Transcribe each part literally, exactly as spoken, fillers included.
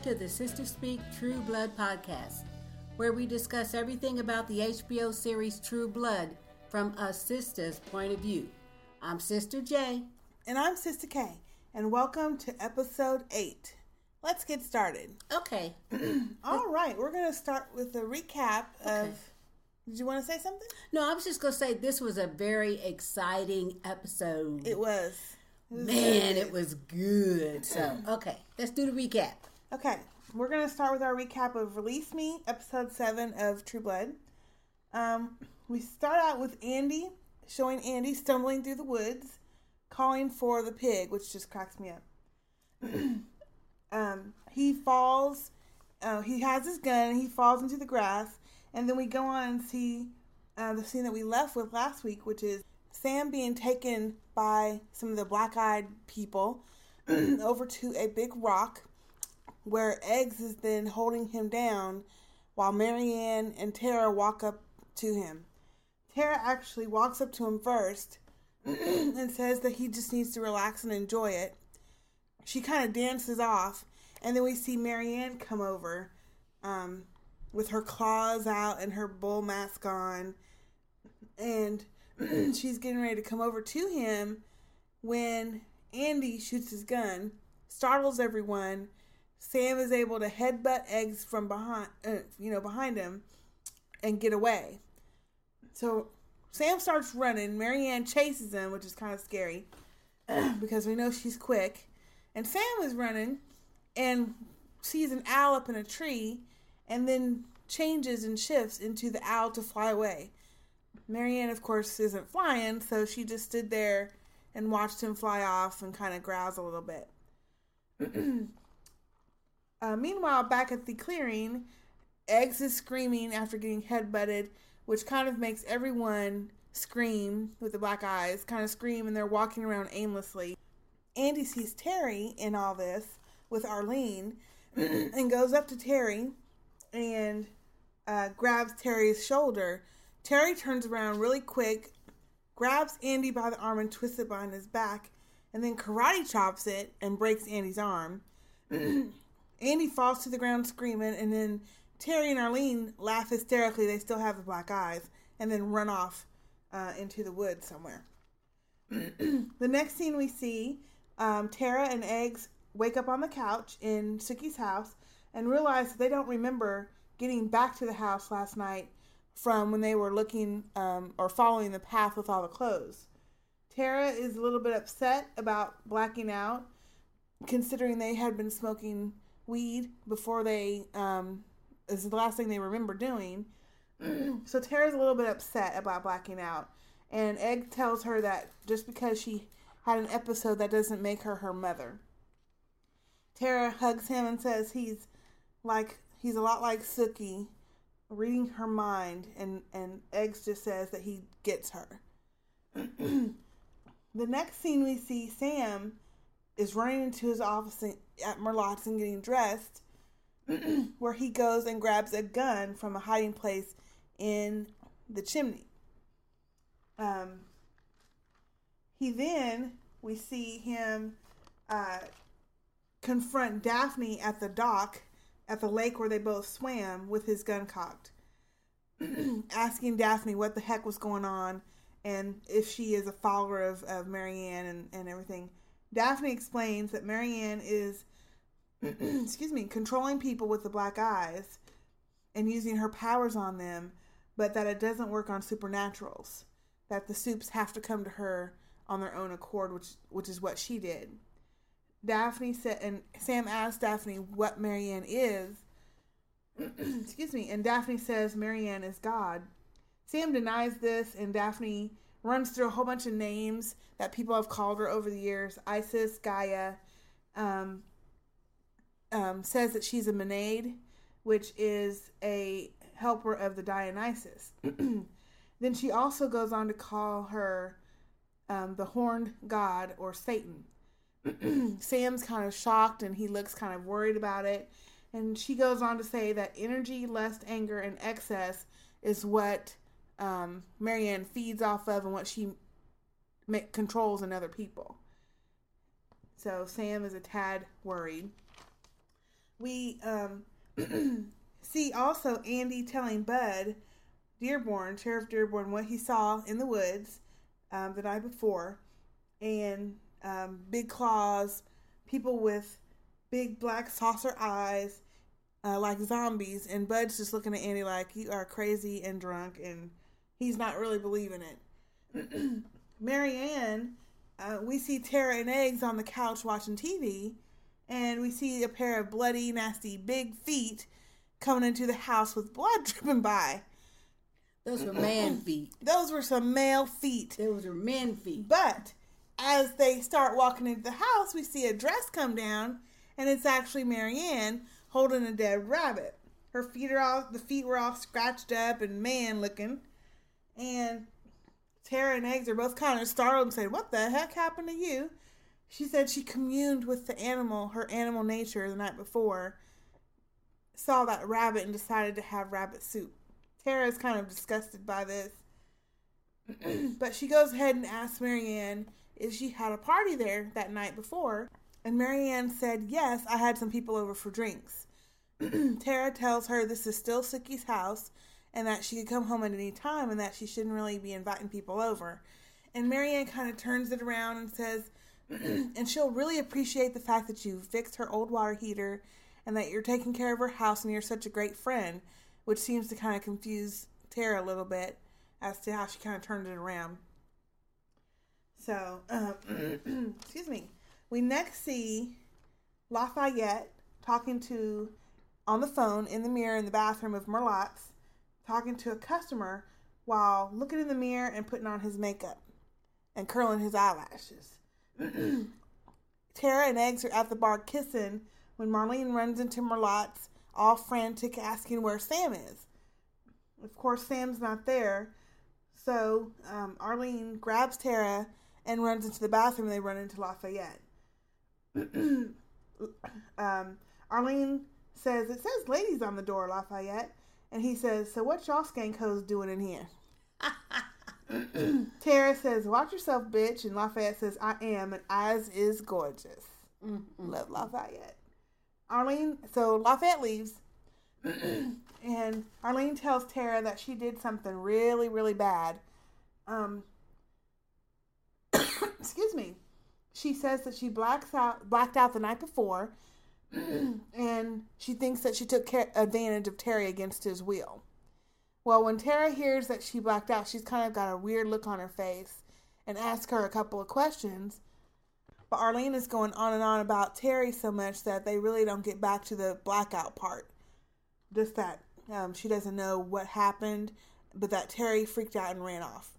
to the Sister Speak True Blood podcast, where we discuss everything about the H B O series True Blood from a sister's point of view. I'm Sister J. And I'm Sister K. And welcome to episode eight. Let's get started. Okay. All right. We're going to start with a recap of... Okay. Did you want to say something? No, I was just going to say this was a very exciting episode. It was. It was Man, it was good. So, okay. Let's do the recap. Okay. We're going to start with our recap of Release Me, episode seven of True Blood. Um, we start out with Andy, showing Andy stumbling through the woods, calling for the pig, which just cracks me up. um, he falls, uh, he has his gun, and he falls into the grass, and then we go on and see uh, the scene that we left with last week, which is Sam being taken by some of the black-eyed people over to a big rock, where Eggs is then holding him down while Marianne and Tara walk up to him. Tara actually walks up to him first and says that he just needs to relax and enjoy it. She kind of dances off, and then we see Marianne come over um, with her claws out and her bull mask on, and she's getting ready to come over to him when Andy shoots his gun, startles everyone. Sam is able to headbutt Eggs from behind, uh, you know, behind him and get away. So Sam starts running. Marianne chases him, which is kind of scary because we know she's quick. And Sam is running and sees an owl up in a tree and then changes and shifts into the owl to fly away. Marianne, of course, isn't flying, so she just stood there and watched him fly off and kind of growls a little bit. Uh, meanwhile, back at the clearing, Eggs is screaming after getting headbutted, which kind of makes everyone scream with the black eyes, kind of scream, and they're walking around aimlessly. Andy sees Terry in all this with Arlene and goes up to Terry and uh, grabs Terry's shoulder. Terry turns around really quick, grabs Andy by the arm and twists it behind his back, and then karate chops it and breaks Andy's arm. Andy falls to the ground screaming, and then Terry and Arlene laugh hysterically. They still have the black eyes, and then run off uh, into the woods somewhere. The next scene we see, um, Tara and Eggs wake up on the couch in Sookie's house and realize that they don't remember getting back to the house last night from when they were looking um, or following the path with all the clothes. Tara is a little bit upset about blacking out, considering they had been smoking weed before they, um, is the last thing they remember doing. So Tara's a little bit upset about blacking out. And Egg tells her that just because she had an episode, that doesn't make her her mother. Tara hugs him and says he's like, he's a lot like Sookie, reading her mind. And, and Eggs just says that he gets her. The next scene we see Sam is running into his office at Merlotte's and getting dressed, where he goes and grabs a gun from a hiding place in the chimney. Um, he then, we see him uh, confront Daphne at the dock at the lake where they both swam with his gun cocked, asking Daphne what the heck was going on and if she is a follower of, of Marianne and, and everything. Daphne explains that Marianne is, excuse me, controlling people with the black eyes and using her powers on them, but that it doesn't work on supernaturals. That the Supes have to come to her on their own accord, which which is what she did. Daphne said, and Sam asked Daphne what Marianne is. Excuse me, and Daphne says Marianne is God. Sam denies this, and Daphne runs through a whole bunch of names that people have called her over the years. Isis, Gaia, um, um, says that she's a Maenad, which is a helper of the Dionysus. Then she also goes on to call her um, the Horned God, or Satan. Sam's kind of shocked, and he looks kind of worried about it. And she goes on to say that energy, lust, anger, and excess is what um, Marianne feeds off of and what she ma- controls in other people. So Sam is a tad worried. We um, see also Andy telling Bud Dearborn, Sheriff Dearborn, what he saw in the woods um, the night before, and um, big claws, people with big black saucer eyes, uh, like zombies, and Bud's just looking at Andy like, you are crazy and drunk, and he's not really believing it. Marianne, uh, we see Tara and Eggs on the couch watching T V, and we see a pair of bloody, nasty, big feet coming into the house with blood dripping by. Those were man feet. Those were some male feet. Those were men feet. But as they start walking into the house, we see a dress come down, and it's actually Marianne holding a dead rabbit. Her feet are all, the feet were all scratched up and man looking. And Tara and Eggs are both kind of startled and say, what the heck happened to you? She said she communed with the animal, her animal nature, the night before, saw that rabbit and decided to have rabbit soup. Tara is kind of disgusted by this. But she goes ahead and asks Marianne if she had a party there that night before. And Marianne said, yes, I had some people over for drinks. Tara tells her this is still Sookie's house and that she could come home at any time and that she shouldn't really be inviting people over. And Marianne kind of turns it around and says, and she'll really appreciate the fact that you fixed her old water heater and that you're taking care of her house and you're such a great friend, which seems to kind of confuse Tara a little bit as to how she kind of turned it around. So, um, excuse me. We next see Lafayette talking to, on the phone, in the mirror in the bathroom of Merlotte's, talking to a customer while looking in the mirror and putting on his makeup and curling his eyelashes. Tara and Eggs are at the bar kissing when Marlene runs into Merlotte's, all frantic, asking where Sam is. Of course, Sam's not there, so um, Arlene grabs Tara and runs into the bathroom, and they run into Lafayette. um, Arlene says, it says ladies on the door, Lafayette. And he says, so what y'all skank hoes doing in here? Tara says, watch yourself, bitch. And Lafayette says, I am, and as is gorgeous. Mm-hmm. Love Lafayette. Arlene, so Lafayette leaves. And Arlene tells Tara that she did something really, really bad. Um, excuse me. She says that she blacks out, blacked out the night before, and she thinks that she took care, advantage of Terry against his will. Well, when Tara hears that she blacked out, she's kind of got a weird look on her face and asks her a couple of questions. But Arlene is going on and on about Terry so much that they really don't get back to the blackout part. Just that um, she doesn't know what happened, but that Terry freaked out and ran off.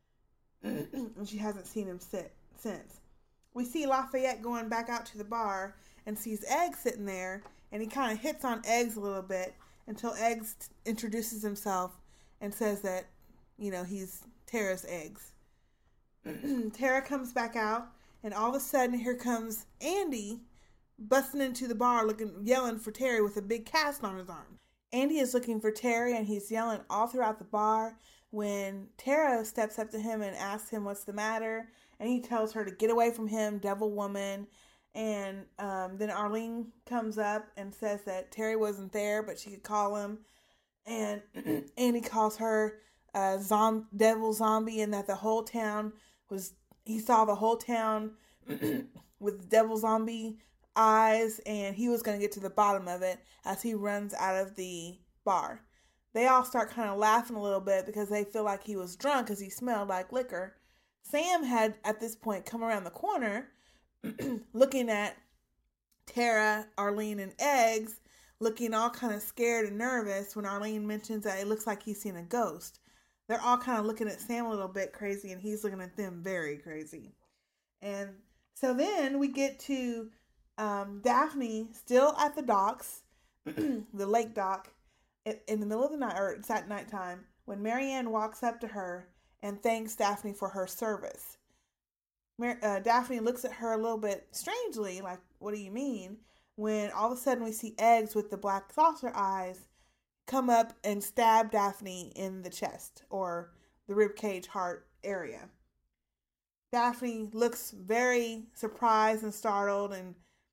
And she hasn't seen him sit since. We see Lafayette going back out to the bar and sees Eggs sitting there, and he kind of hits on Eggs a little bit until Eggs t- introduces himself and says that, you know, he's Tara's Eggs. Tara comes back out, and all of a sudden here comes Andy busting into the bar looking, yelling for Terry with a big cast on his arm. Andy is looking for Terry, and he's yelling all throughout the bar when Tara steps up to him and asks him what's the matter. And he tells her to get away from him, devil woman. And um, then Arlene comes up and says that Terry wasn't there, but she could call him. And Andy calls her a zom- devil zombie, and that the whole town was, he saw the whole town with devil zombie eyes, and he was going to get to the bottom of it as he runs out of the bar. They all start kind of laughing a little bit because they feel like he was drunk because he smelled like liquor. Sam had, at this point, come around the corner looking at Tara, Arlene, and Eggs, looking all kind of scared and nervous when Arlene mentions that it looks like he's seen a ghost. They're all kind of looking at Sam a little bit crazy, and he's looking at them very crazy. And so then we get to um, Daphne still at the docks, the lake dock, in the middle of the night, or it's at nighttime, when Marianne walks up to her and thanks Daphne for her service. Mar- uh, Daphne looks at her a little bit strangely, like, what do you mean? When all of a sudden we see Eggs with the black saucer eyes come up and stab Daphne in the chest, or the ribcage heart area. Daphne looks very surprised and startled and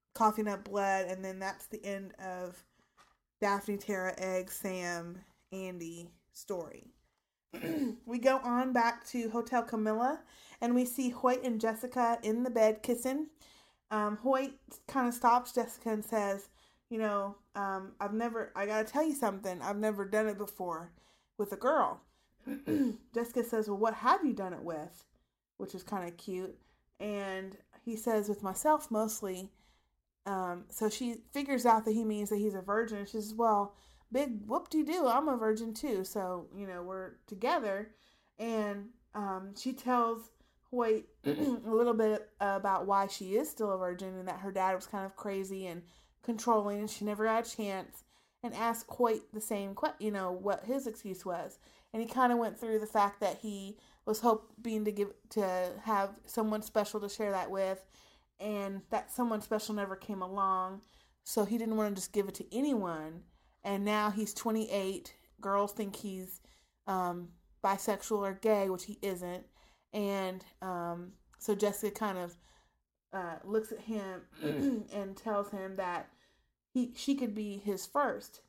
coughing up blood, and then that's the end of Daphne, Tara, Egg, Sam, Andy story. We go on back to Hotel Camilla, and we see Hoyt and Jessica in the bed kissing. Um, Hoyt kind of stops Jessica and says, you know, um, I've never, I gotta tell you something, I've never done it before with a girl. Jessica says, well, what have you done it with? Which is kind of cute. And he says, with myself mostly. Um, so she figures out that he means that he's a virgin. She says, well, big whoop-de-doo, I'm a virgin too. So, you know, we're together. And um, she tells Hoyt a little bit about why she is still a virgin and that her dad was kind of crazy and controlling and she never had a chance. And asked Hoyt the same, you know, what his excuse was. And he kind of went through the fact that he was hoping to give to have someone special to share that with, and that someone special never came along, so he didn't want to just give it to anyone. And now he's twenty-eight. Girls think he's um, bisexual or gay, which he isn't. And um, so Jessica kind of uh, looks at him and tells him that he she could be his first.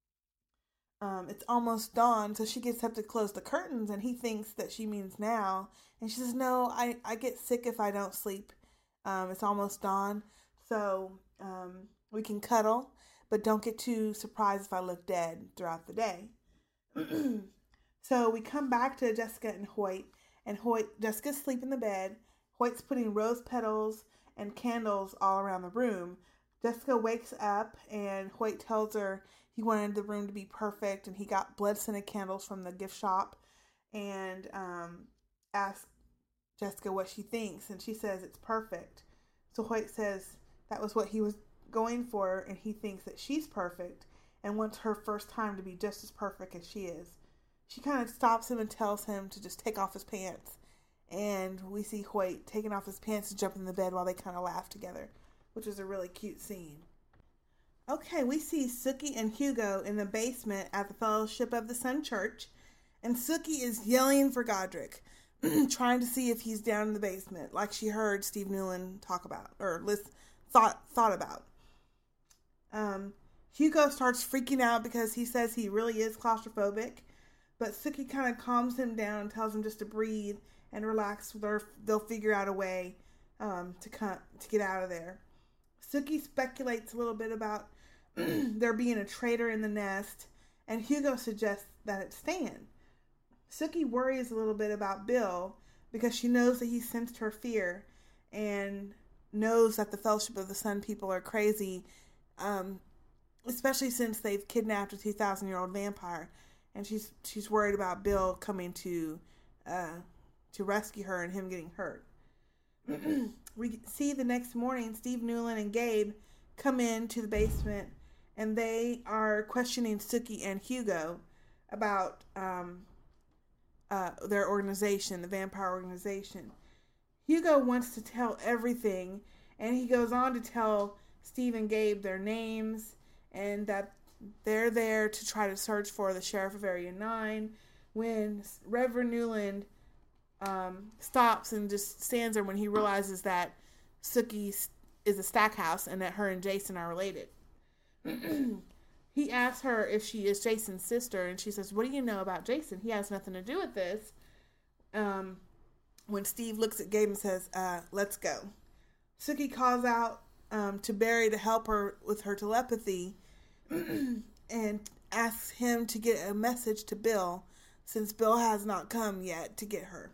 Um, it's almost dawn, so she gets up to close the curtains, and he thinks that she means now. And she says, no, I, I get sick if I don't sleep. Um, it's almost dawn, so um, we can cuddle, but don't get too surprised if I look dead throughout the day. So we come back to Jessica and Hoyt, and Hoyt, Jessica's asleep in the bed. Hoyt's putting rose petals and candles all around the room. Jessica wakes up, and Hoyt tells her he wanted the room to be perfect, and he got blood-scented candles from the gift shop, and um, asks Jessica what she thinks, and she says it's perfect. So Hoyt says that was what he was going for, and he thinks that she's perfect, and wants her first time to be just as perfect as she is. She kind of stops him and tells him to just take off his pants, and we see Hoyt taking off his pants and jumping in the bed while they kind of laugh together, which is a really cute scene. Okay, we see Sookie and Hugo in the basement at the Fellowship of the Sun Church, and Sookie is yelling for Godric, trying to see if he's down in the basement, like she heard Steve Newland talk about, or list, thought thought about. Um, Hugo starts freaking out because he says he really is claustrophobic, but Sookie kind of calms him down and tells him just to breathe and relax. They'll, they'll figure out a way um, to come, to get out of there. Sookie speculates a little bit about there being a traitor in the nest, and Hugo suggests that it's Stan. Sookie worries a little bit about Bill because she knows that he sensed her fear and knows that the Fellowship of the Sun people are crazy, um, especially since they've kidnapped a two thousand year old vampire, and she's she's worried about Bill coming to uh, to rescue her and him getting hurt. We see the next morning Steve Newland and Gabe come into the basement, and they are questioning Sookie and Hugo about um, uh, their organization, the vampire organization. Hugo wants to tell everything, and he goes on to tell Steve and Gabe their names and that they're there to try to search for the sheriff of Area nine when Reverend Newland um, stops and just stands there when he realizes that Sookie is a Stackhouse and that her and Jason are related. He asks her if she is Jason's sister, and she says, what do you know about Jason? He has nothing to do with this. Um, when Steve looks at Gabe and says, uh, let's go. Sookie calls out um, to Barry to help her with her telepathy and asks him to get a message to Bill, since Bill has not come yet to get her.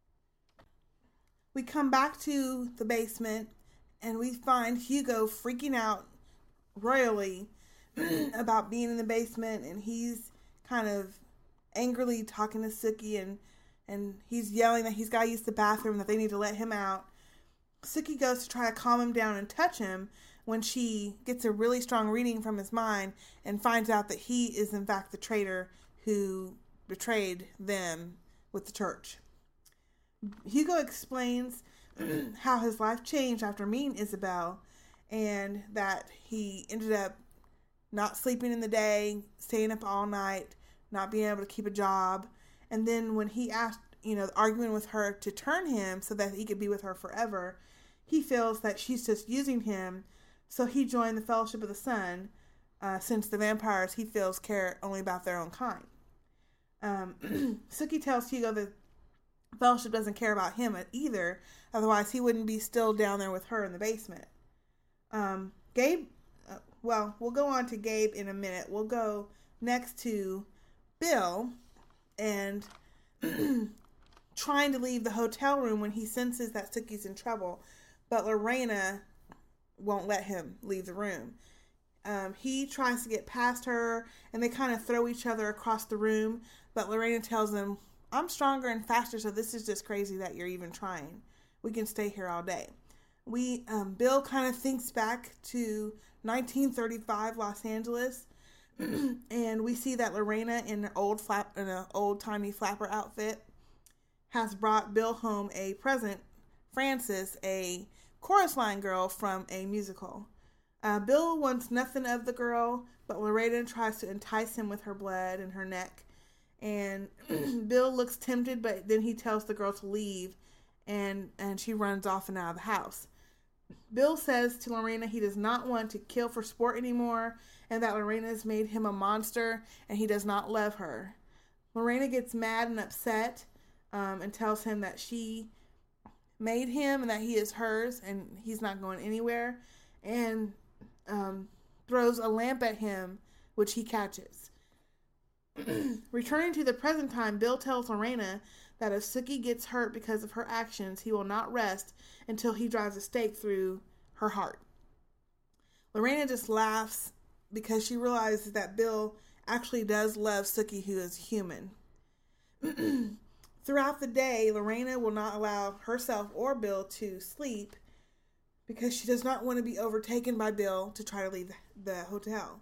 We come back to the basement, and we find Hugo freaking out royally about being in the basement, and he's kind of angrily talking to Sookie, and, and he's yelling that he's got to use the bathroom, that they need to let him out. Sookie goes to try to calm him down and touch him when she gets a really strong reading from his mind and finds out that he is in fact the traitor who betrayed them with the church. Hugo explains how his life changed after meeting Isabel, and that he ended up not sleeping in the day, staying up all night, not being able to keep a job. And then when he asked, you know, arguing with her to turn him so that he could be with her forever, he feels that she's just using him So he joined the Fellowship of the Sun, uh, since the vampires he feels care only about their own kind. Um, Sookie tells Hugo that Fellowship doesn't care about him either, otherwise he wouldn't be still down there with her in the basement. Um, Gabe, uh, well, we'll go on to Gabe in a minute. We'll go next to Bill and trying to leave the hotel room when he senses that Sookie's in trouble, but Lorena won't let him leave the room. Um, he tries to get past her, and they kind of throw each other across the room, but Lorena tells him, I'm stronger and faster, so this is just crazy that you're even trying. We can stay here all day. We, um, Bill kind of thinks back to nineteen thirty-five Los Angeles, and we see that Lorena in an old flap, in an old-timey flapper outfit has brought Bill home a present, Frances, a chorus line girl from a musical. Uh, Bill wants nothing of the girl, but Lorena tries to entice him with her blood and her neck. And Bill looks tempted, but then he tells the girl to leave, and, and she runs off and out of the house. Bill says to Lorena he does not want to kill for sport anymore, and that Lorena has made him a monster, and he does not love her. Lorena gets mad and upset, um, and tells him that she made him and that he is hers, and he's not going anywhere, and um, throws a lamp at him, which he catches. Returning to the present time, Bill tells Lorena that if Sookie gets hurt because of her actions, he will not rest until he drives a stake through her heart. Lorena just laughs because she realizes that Bill actually does love Sookie, who is human. Throughout the day, Lorena will not allow herself or Bill to sleep because she does not want to be overtaken by Bill to try to leave the hotel.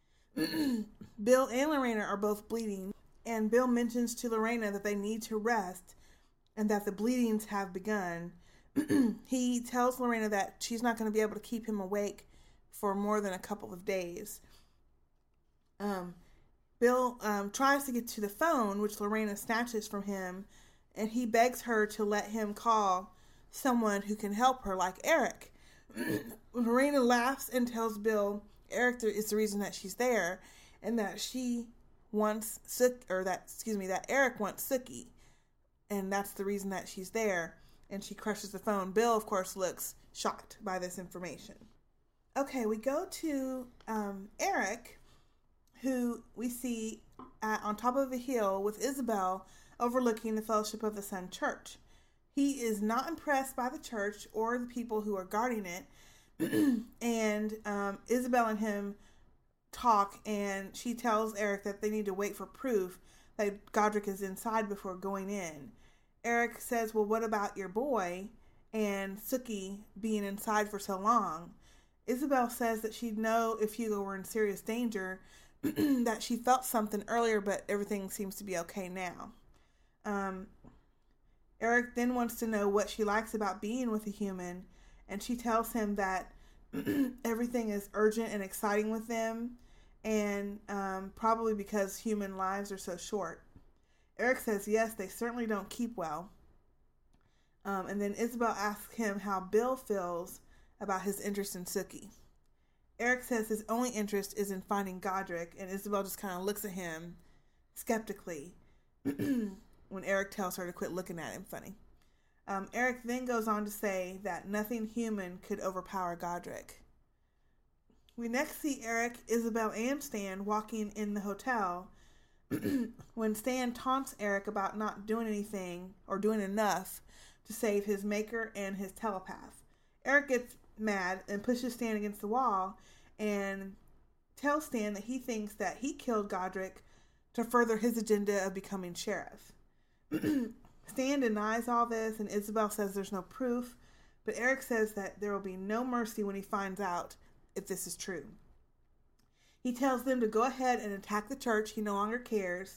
Bill and Lorena are both bleeding, and Bill mentions to Lorena that they need to rest and that the bleedings have begun. He tells Lorena that she's not going to be able to keep him awake for more than a couple of days. Um, Bill um, tries to get to the phone, which Lorena snatches from him, and he begs her to let him call someone who can help her, like Eric. Lorena laughs and tells Bill Eric is the reason that she's there, and that she wants Sook, or that excuse me, that Eric wants Sookie, and that's the reason that she's there. And she crushes the phone. Bill, of course, looks shocked by this information. Okay, we go to um, Eric, who we see at, on top of a hill with Isabel overlooking the Fellowship of the Sun Church. He is not impressed by the church or the people who are guarding it. and um, Isabel and him talk, and she tells Eric that they need to wait for proof that Godric is inside before going in. Eric says, well, what about your boy and Sookie being inside for so long? Isabel says that she'd know if Hugo were in serious danger, that she felt something earlier, but everything seems to be okay now. Um, Eric then wants to know what she likes about being with a human, and she tells him that everything is urgent and exciting with them, and um, probably because human lives are so short. Eric says, yes, they certainly don't keep well. Um, and then Isabel asks him how Bill feels about his interest in Sookie. Eric says his only interest is in finding Godric, and Isabel just kind of looks at him skeptically when Eric tells her to quit looking at him funny. Um, Eric then goes on to say that nothing human could overpower Godric. We next see Eric, Isabel, and Stan walking in the hotel when Stan taunts Eric about not doing anything or doing enough to save his maker and his telepath. Eric gets mad and pushes Stan against the wall and tells Stan that he thinks that he killed Godric to further his agenda of becoming sheriff. Stan denies all this, and Isabel says there's no proof, but Eric says that there will be no mercy when he finds out if this is true. He tells them to go ahead and attack the church. He no longer cares,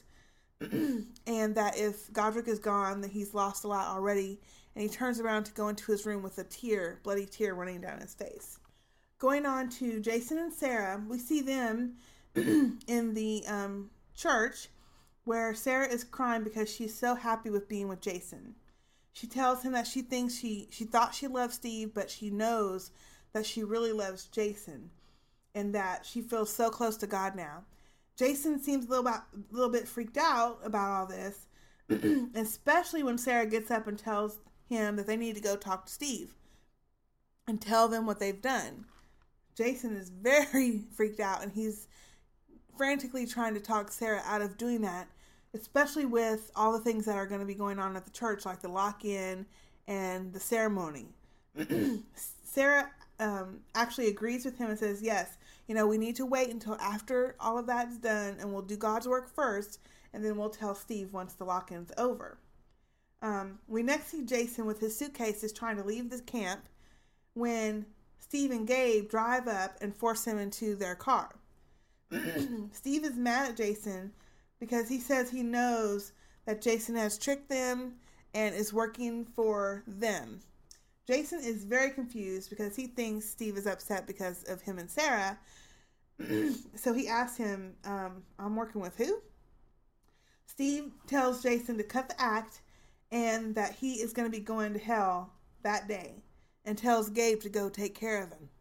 and that if Godric is gone, that he's lost a lot already, and he turns around to go into his room with a tear, bloody tear running down his face. Going on to Jason and Sarah, we see them in the um, church, where Sarah is crying because she's so happy with being with Jason. She tells him that she thinks she, she thought she loved Steve, but she knows that she really loves Jason and that she feels so close to God now. Jason seems a little, about, a little bit freaked out about all this, especially when Sarah gets up and tells him that they need to go talk to Steve and tell them what they've done. Jason is very freaked out, and he's frantically trying to talk Sarah out of doing that, especially with all the things that are going to be going on at the church, like the lock-in and the ceremony. Sarah um, actually agrees with him and says, yes, you know, we need to wait until after all of that's done, and we'll do God's work first, and then we'll tell Steve once the lock-in's over. Um, we next see Jason with his suitcases trying to leave the camp when Steve and Gabe drive up and force him into their car. Steve is mad at Jason because he says he knows that Jason has tricked them and is working for them. Jason is very confused because he thinks Steve is upset because of him and Sarah. So he asks him, um, I'm working with who? Steve tells Jason to cut the act and that he is going to be going to hell that day, and tells Gabe to go take care of him.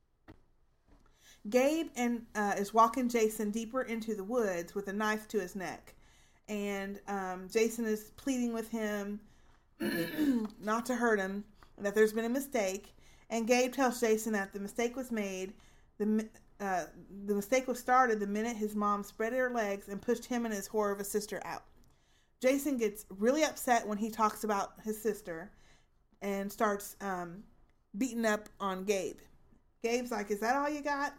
Gabe and uh, is walking Jason deeper into the woods with a knife to his neck. And um, Jason is pleading with him not to hurt him, that there's been a mistake. And Gabe tells Jason that the mistake was made. The, uh, the mistake was started the minute his mom spread her legs and pushed him and his whore of a sister out. Jason gets really upset when he talks about his sister and starts um, beating up on Gabe. Gabe's like, is that all you got?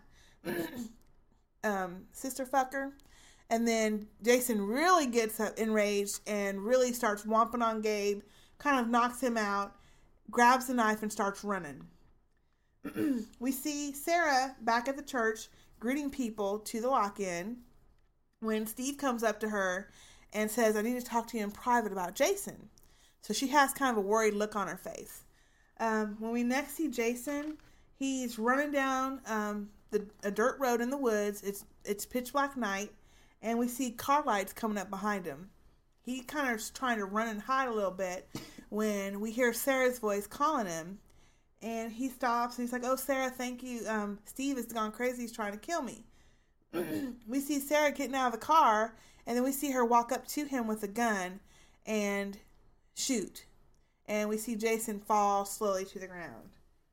um, sister fucker. And then Jason really gets enraged and really starts whomping on Gabe, kind of knocks him out, grabs the knife and starts running. We see Sarah back at the church greeting people to the lock-in when Steve comes up to her and says, I need to talk to you in private about Jason. So she has kind of a worried look on her face. Um, when we next see Jason, he's running down um, the a dirt road in the woods. It's it's pitch black night, and we see car lights coming up behind him. He kind of is trying to run and hide a little bit when we hear Sarah's voice calling him, and he stops and he's like, "Oh, Sarah, thank you. Um, Steve has gone crazy. He's trying to kill me." We see Sarah getting out of the car, and then we see her walk up to him with a gun and shoot. And we see Jason fall slowly to the ground.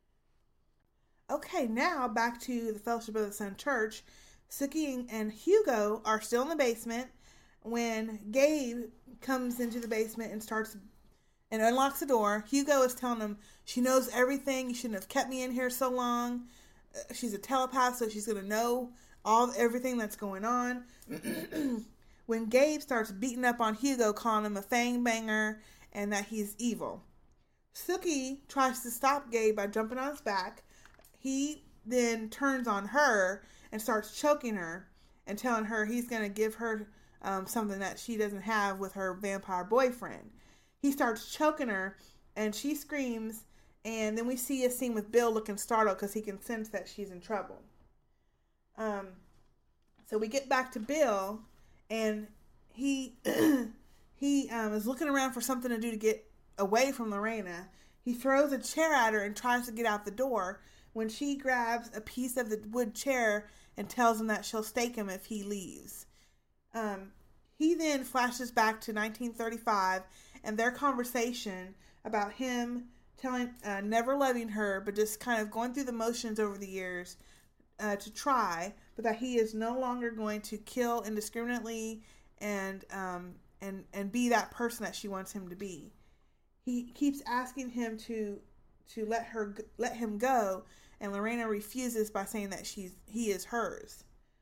Okay, now back to the Fellowship of the Sun Church. Sookie and Hugo are still in the basement when Gabe comes into the basement and starts and unlocks the door. Hugo is telling him, she knows everything. You shouldn't have kept me in here so long. She's a telepath, so she's going to know all everything that's going on. When Gabe starts beating up on Hugo, calling him a fang banger and that he's evil. Sookie tries to stop Gabe by jumping on his back. He then turns on her and starts choking her and telling her he's going to give her um, something that she doesn't have with her vampire boyfriend. He starts choking her and she screams, and then we see a scene with Bill looking startled because he can sense that she's in trouble. Um, so we get back to Bill, and he he um, is looking around for something to do to get away from Lorena. He throws a chair at her and tries to get out the door when she grabs a piece of the wood chair and tells him that she'll stake him if he leaves. Um, he then flashes back to nineteen thirty-five and their conversation about him telling, uh, never loving her, but just kind of going through the motions over the years uh, to try, but that he is no longer going to kill indiscriminately and um, and and be that person that she wants him to be. He keeps asking him to to let her let him go, and Lorena refuses by saying that she's he is hers.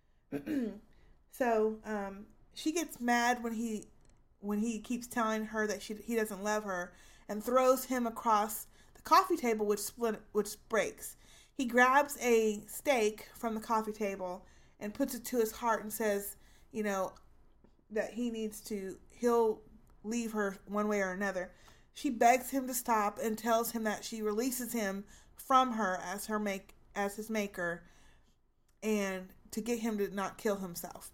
So um, she gets mad when he when he keeps telling her that she he doesn't love her, and throws him across the coffee table, which split which breaks. He grabs a steak from the coffee table and puts it to his heart and says, you know, that he needs to he'll leave her one way or another. She begs him to stop and tells him that she releases him from her as her make as his maker, and to get him to not kill himself.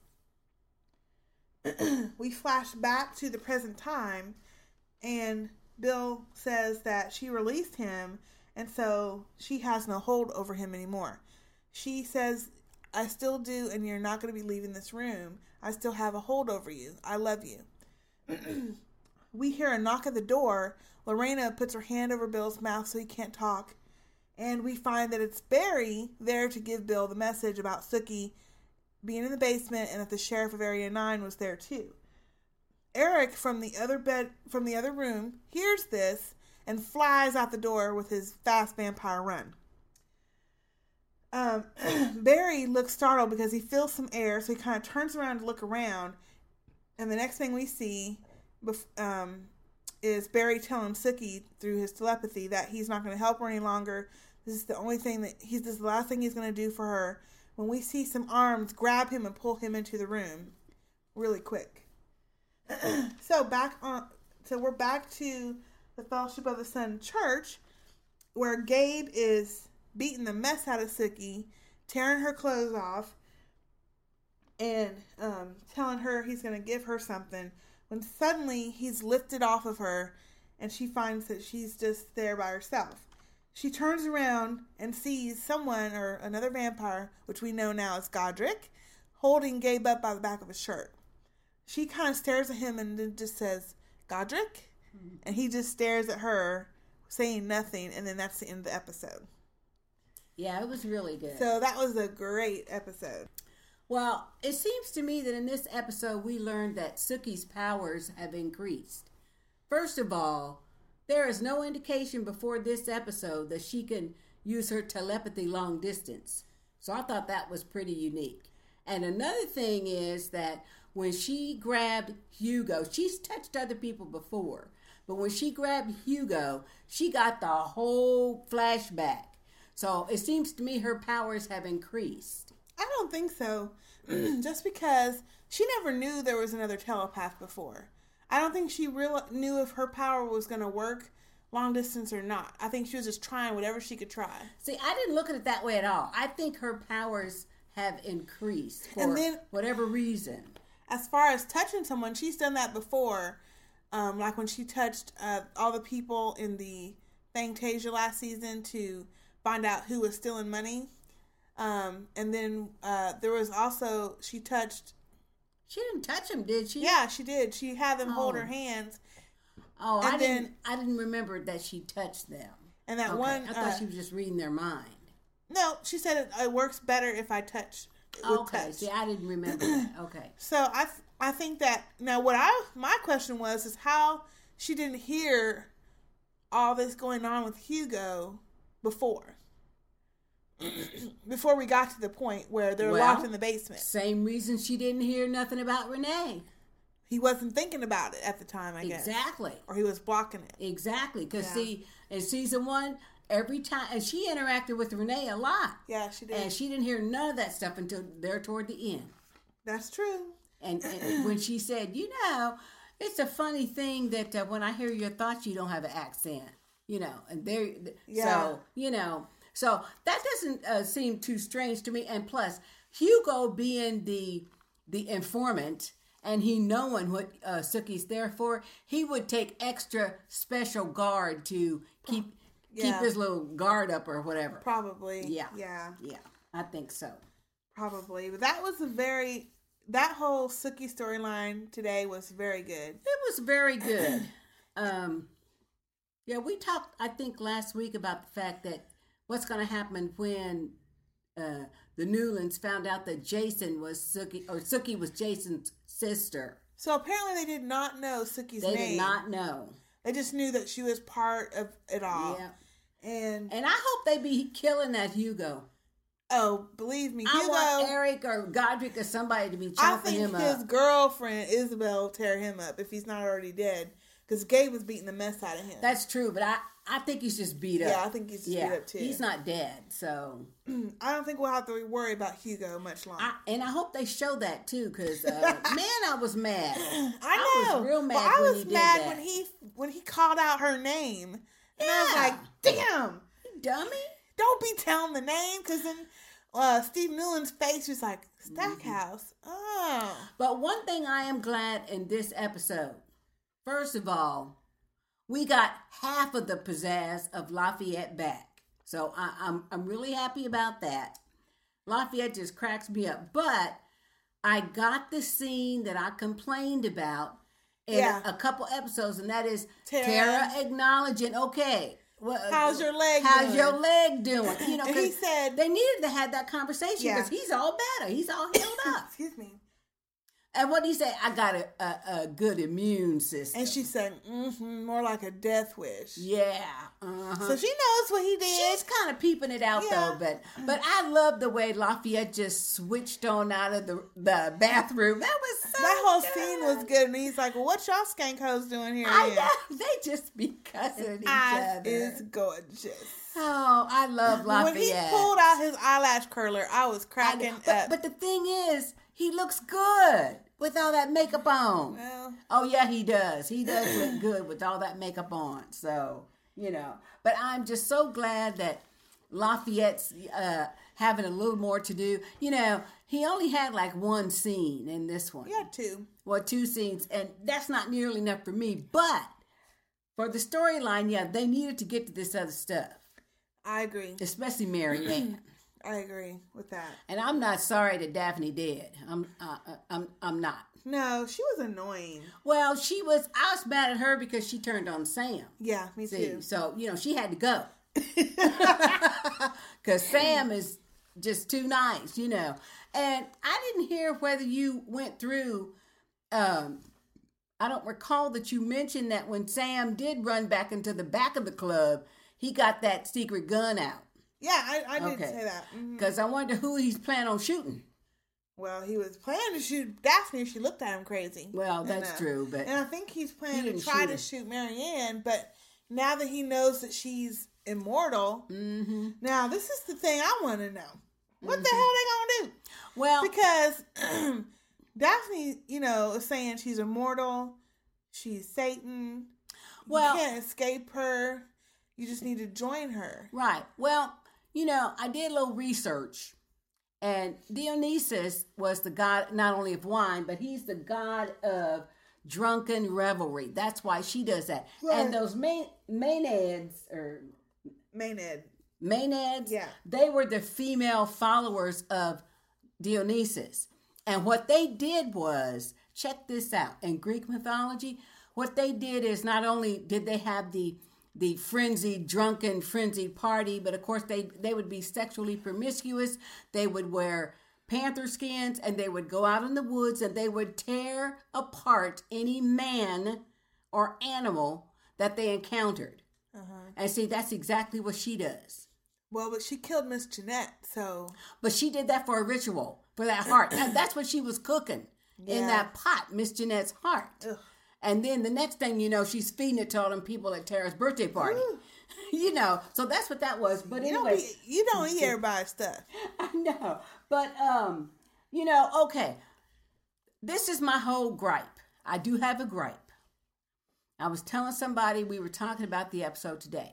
We flash back to the present time, and Bill says that she released him And so she has no hold over him anymore. She says, I still do, and you're not going to be leaving this room. I still have a hold over you. I love you. We hear a knock at the door. Lorena puts her hand over Bill's mouth so he can't talk. And we find that it's Barry there to give Bill the message about Sookie being in the basement and that the sheriff of Area nine was there too. Eric from the other bed, from the other room, hears this and flies out the door with his fast vampire run. Um, Barry looks startled because he feels some air, so he kind of turns around to look around. And the next thing we see um, is Barry telling Sookie through his telepathy that he's not going to help her any longer. This is the only thing that he's, this is the last thing he's going to do for her. When we see some arms grab him and pull him into the room really quick. so back on, so we're back to the Fellowship of the Sun Church, where Gabe is beating the mess out of Sookie, tearing her clothes off, and um, telling her he's going to give her something. When suddenly he's lifted off of her, and she finds that she's just there by herself. She turns around and sees someone, or another vampire, which we know now is Godric, holding Gabe up by the back of his shirt. She kind of stares at him and then just says, Godric? Mm-hmm. And he just stares at her, saying nothing, and then that's the end of the episode. Yeah, it was really good. So that was a great episode. Well, it seems to me that in this episode we learned that Sookie's powers have increased. First of all, there is no indication before this episode that she can use her telepathy long distance. So I thought that was pretty unique. And another thing is that when she grabbed Hugo, she's touched other people before, but when she grabbed Hugo, she got the whole flashback. So it seems to me her powers have increased. I don't think so. Just because she never knew there was another telepath before. I don't think she real knew if her power was going to work long distance or not. I think she was just trying whatever she could try. See, I didn't look at it that way at all. I think her powers have increased for and then, whatever reason. As far as touching someone, she's done that before. Um, like when she touched uh, all the people in the Fantasia last season to find out who was stealing money. Um, and then uh, there was also, she touched... She didn't touch him, did she? Yeah, she did. She had them oh. hold her hands. Oh, and I then, didn't. I didn't remember that she touched them. And that okay. one, I thought uh, she was just reading their mind. No, she said it, it works better if I touch. With okay, touch. See, I didn't remember that. Okay. So I, I think that now what I my question was is how she didn't hear all this going on with Hugo before. Before we got to the point where they're well, locked in the basement. Same reason she didn't hear nothing about Renee. He wasn't thinking about it at the time, I guess. Exactly. Or he was blocking it. Exactly. Because, yeah. see, in season one, every time, and she interacted with Renee a lot. Yeah, she did. And she didn't hear none of that stuff until there toward the end. That's true. And, and when she said, you know, it's a funny thing that uh, when I hear your thoughts, you don't have an accent. You know, and there, yeah. so, you know. So that doesn't uh, seem too strange to me. And plus, Hugo being the the informant and he knowing what uh, Sookie's there for, he would take extra special guard to keep yeah. keep his little guard up or whatever. Probably. Yeah. Yeah. Yeah. I think so. Probably. But that was a very, that whole Sookie storyline today was very good. It was very good. um, yeah, we talked, I think, last week about the fact that what's going to happen when uh, the Newlands found out that Jason was Sookie, or Sookie was Jason's sister. So apparently they did not know Sookie's they name. They did not know. They just knew that she was part of it all. Yeah. And and I hope they be killing that Hugo. Oh, believe me, I Hugo. want Eric or Godric or somebody to be chopping him up. I think his girlfriend Isabel will tear him up if he's not already dead. Because Gabe was beating the mess out of him. That's true, but I, I think he's just beat up. Yeah, I think he's just yeah, beat up too. He's not dead, so. I don't think we'll have to worry about Hugo much longer. I, and I hope they show that too, because uh, man, I was mad. I know. I was real mad. Well, I when was he did mad that. when he when he called out her name, and yeah. I was like, "Damn, you dummy! Don't be telling the name," because then uh, Steve Newland's face was like Stackhouse. Mm-hmm. Oh. But one thing I am glad in this episode, first of all, we got half of the pizzazz of Lafayette back. So I, I'm I'm really happy about that. Lafayette just cracks me up. But I got the scene that I complained about in yeah. a, a couple episodes, and that is Tara, Tara acknowledging, okay, well, how's your leg how's doing? your leg doing? You know, and he said they needed to have that conversation because yeah. he's all better. He's all healed up. Excuse me. And what did he say? I got a, a, a good immune system. And she said, mm-hmm, more like a death wish. Yeah. Uh-huh. So she knows what he did. She's kind of peeping it out, yeah. though. But but I love the way Lafayette just switched on out of the, the bathroom. That was so That whole good. scene was good. And he's like, well, what y'all skank hoes doing here? I know. They just be cussing each other. Is gorgeous. Oh, I love Lafayette. When he pulled out his eyelash curler, I was cracking but, up. But the thing is, he looks good with all that makeup on. Well, oh, yeah, he does. He does look good with all that makeup on. So, you know. But I'm just so glad that Lafayette's uh, having a little more to do. You know, he only had like one scene in this one. He had two. Well, two scenes. And that's not nearly enough for me. But for the storyline, yeah, they needed to get to this other stuff. I agree. Especially Mary Ann. I agree with that. And I'm not sorry that Daphne did. I'm, uh, I'm, I'm not. No, she was annoying. Well, she was. I was mad at her because she turned on Sam. Yeah, me See, too. So you know she had to go because Sam is just too nice, you know. And I didn't hear whether you went through. Um, I don't recall that you mentioned that when Sam did run back into the back of the club, he got that secret gun out. Yeah, I, I did okay. say that. Because mm-hmm. I wonder who he's planning on shooting. Well, he was planning to shoot Daphne. She looked at him crazy. Well, that's and, uh, true, but and I think he's planning he to try shoot to her. shoot Mary Ann. But now that he knows that she's immortal, mm-hmm. now this is the thing I want to know: what mm-hmm. the hell they gonna do? Well, because Daphne, you know, is saying she's immortal. She's Satan. Well, you can't escape her. You just need to join her. Right. Well, you know, I did a little research. And Dionysus was the god not only of wine, but he's the god of drunken revelry. That's why she does that. Right. And those main, Maenads, or Maenad. Maenads, yeah. they were the female followers of Dionysus. And what they did was, check this out, in Greek mythology, what they did is not only did they have the the frenzied, drunken, frenzied party, but of course they, they would be sexually promiscuous. They would wear panther skins and they would go out in the woods and they would tear apart any man or animal that they encountered. Uh-huh. And see, that's exactly what she does. Well, but she killed Miss Jeanette, so... But she did that for a ritual, for that heart. And that's what she was cooking yeah. in that pot, Miss Jeanette's heart. Ugh. And then the next thing you know, she's feeding it to all them people at Tara's birthday party. You know, so that's what that was. But you anyway, don't eat, you don't eat everybody's stuff. I know, but um, you know, okay. This is my whole gripe. I do have a gripe. I was telling somebody we were talking about the episode today.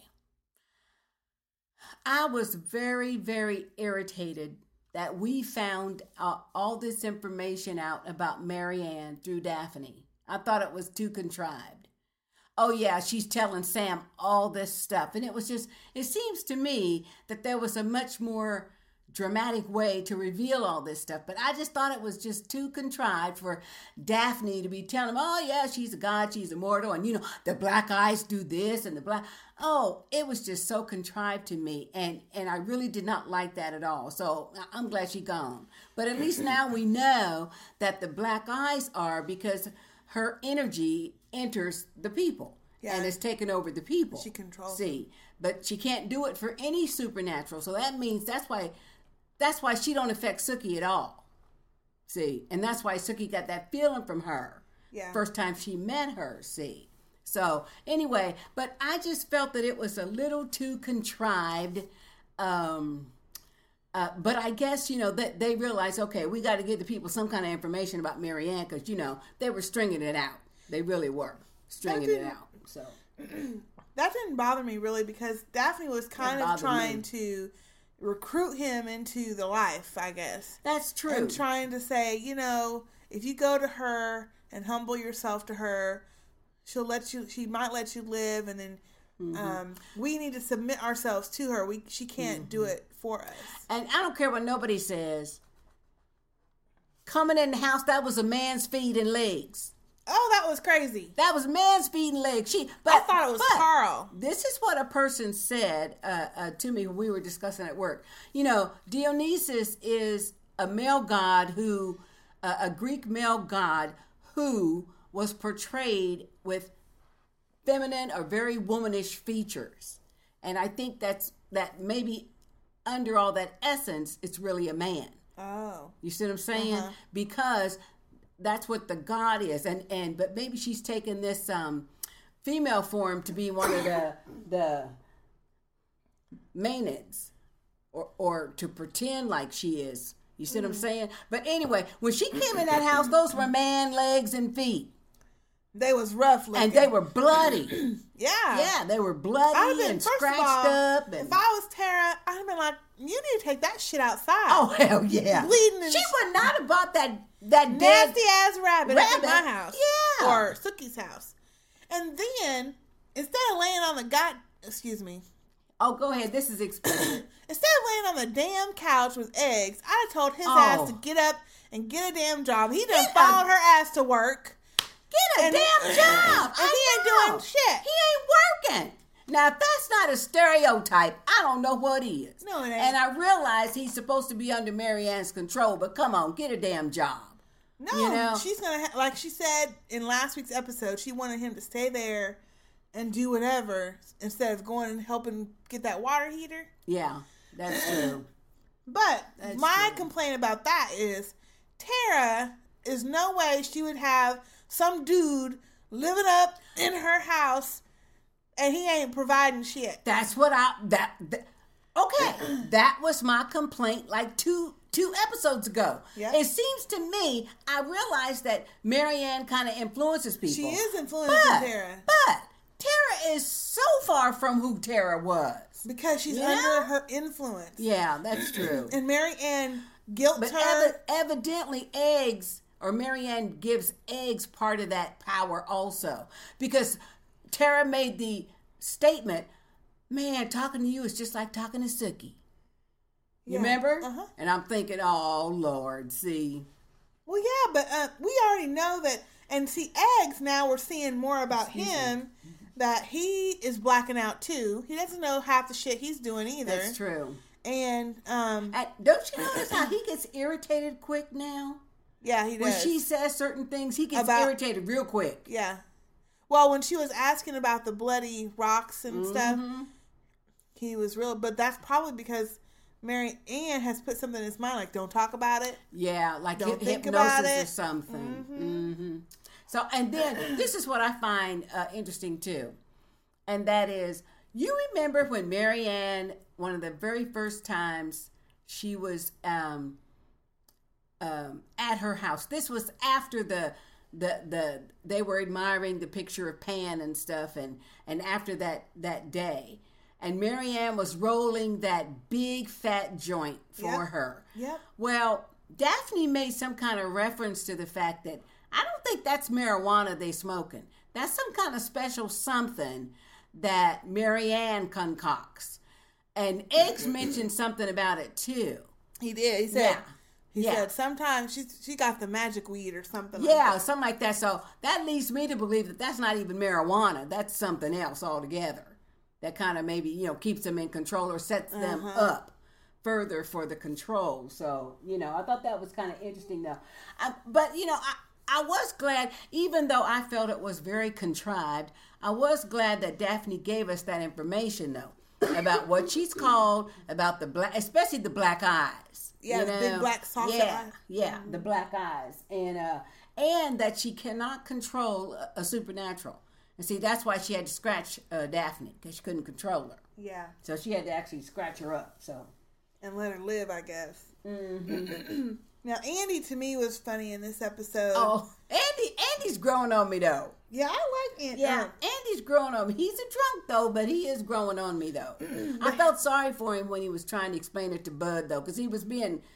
I was very, very irritated that we found uh, all this information out about Mary Ann through Daphne. I thought it was too contrived. Oh, yeah, she's telling Sam all this stuff. And it was just, it seems to me that there was a much more dramatic way to reveal all this stuff. But I just thought it was just too contrived for Daphne to be telling him, oh, yeah, she's a god, she's immortal. And, you know, the black eyes do this and the black. Oh, it was just so contrived to me. And, and I really did not like that at all. So I'm glad she's gone. But at least now we know that the black eyes are because her energy enters the people yeah. and is taking over the people. She controls. See, but she can't do it for any supernatural. So that means that's why that's why she don't affect Sookie at all. See, and that's why Sookie got that feeling from her. Yeah. First time she met her. See. So anyway, but I just felt that it was a little too contrived. Um, Uh, but I guess, you know, that they realized, okay, we got to give the people some kind of information about Mary Ann because, you know, they were stringing it out. They really were stringing it out. So that didn't bother me really because Daphne was kind of trying me. to recruit him into the life, I guess. That's true. And trying to say, you know, if you go to her and humble yourself to her, she'll let you. She might let you live, and then mm-hmm. um, we need to submit ourselves to her. We she can't mm-hmm. do it for us. And I don't care what nobody says. Coming in the house, that was a man's feet and legs. Oh, that was crazy. That was man's feet and legs. She, but, I thought it was Carl. This is what a person said uh, uh, to me when we were discussing at work. You know, Dionysus is a male god who, uh, a Greek male god who was portrayed with feminine or very womanish features. And I think that's that maybe under all that essence, it's really a man. Oh. You see what I'm saying? Uh-huh. Because that's what the god is, and and but maybe she's taken this um, female form to be one of the the maenads, or or to pretend like she is. You see mm. what I'm saying? But anyway, when she came in that house, those were man legs and feet. They was rough looking, and they were bloody. yeah, yeah, they were bloody been, and scratched all, up. And, if I was Tara, I'd have been like, "You need to take that shit outside." Oh hell yeah, bleeding. And she would not have bought that that nasty ass rabbit, rabbit at my house, yeah, or Sookie's house. And then instead of laying on the god, excuse me. Oh, go ahead. This is explicit. Instead of laying on the damn couch with eggs, I'd have told his oh. ass to get up and get a damn job. He done followed a, her ass to work. Get a and, damn job. And he ain't doing shit. He ain't working. Now, if that's not a stereotype, I don't know what is. No, it ain't. And I realize he's supposed to be under Marianne's control, but come on, get a damn job. No, you know? she's going to, ha- like she said in last week's episode, she wanted him to stay there and do whatever instead of going and helping get that water heater. Yeah, that's true. But that's my true. complaint about that is Tara is no way she would have some dude living up in her house and he ain't providing shit. That's what I, that, that okay, that was my complaint like two two episodes ago. Yep. It seems to me, I realized that Marianne kind of influences people. She is influencing but, Tara. But Tara is so far from who Tara was. Because she's you under know? her influence. Yeah, that's true. And Marianne guilt but her. Ev- evidently eggs, or Marianne gives eggs part of that power also. Because Tara made the statement, man, talking to you is just like talking to Sookie. You yeah. remember? Uh-huh. And I'm thinking, oh, Lord, see. Well, yeah, but uh, we already know that. And see, eggs, now we're seeing more about Excuse him. Me. That he is blacking out too. He doesn't know half the shit he's doing either. That's true. And um, I, don't you notice how he gets irritated quick now? Yeah, he does. When she says certain things, he gets about, irritated real quick. Yeah. Well, when she was asking about the bloody rocks and mm-hmm. stuff, he was real. But that's probably because Mary Ann has put something in his mind, like don't talk about it. Yeah, like don't hi- think hypnosis about it. or something. Mm-hmm. Mm-hmm. So, and then this is what I find uh, interesting too, and that is, you remember when Marianne, one of the very first times she was um, um, at her house. This was after the the the they were admiring the picture of Pan and stuff, and and after that that day, and Marianne was rolling that big fat joint for yep. her. Yep. Well, Daphne made some kind of reference to the fact that I don't think that's marijuana they smoking. That's some kind of special something that Marianne concocts. And Eggs mentioned something about it too. He did. He said, yeah. he yeah. said sometimes she she got the magic weed or something. Yeah, like that. something like that. So that leads me to believe that that's not even marijuana. That's something else altogether. That kind of maybe, you know, keeps them in control or sets them uh-huh. up further for the control. So, you know, I thought that was kind of interesting though. I, but, you know, I, I was glad, even though I felt it was very contrived, I was glad that Daphne gave us that information, though, about what she's called, about the black, especially the black eyes. Yeah, you the know? big black saucer yeah, eyes. Yeah, mm-hmm. the black eyes. And uh, and that she cannot control a, a supernatural. And see, that's why she had to scratch uh, Daphne, because she couldn't control her. Yeah. So she had to actually scratch her up, so. And let her live, I guess. Mm-hmm. Now, Andy, to me, was funny in this episode. Oh, Andy, Andy's growing on me, though. Yeah, I like Andy. Yeah, Andy's growing on me. He's a drunk, though, but he is growing on me, though. I felt sorry for him when he was trying to explain it to Bud, though, because he was being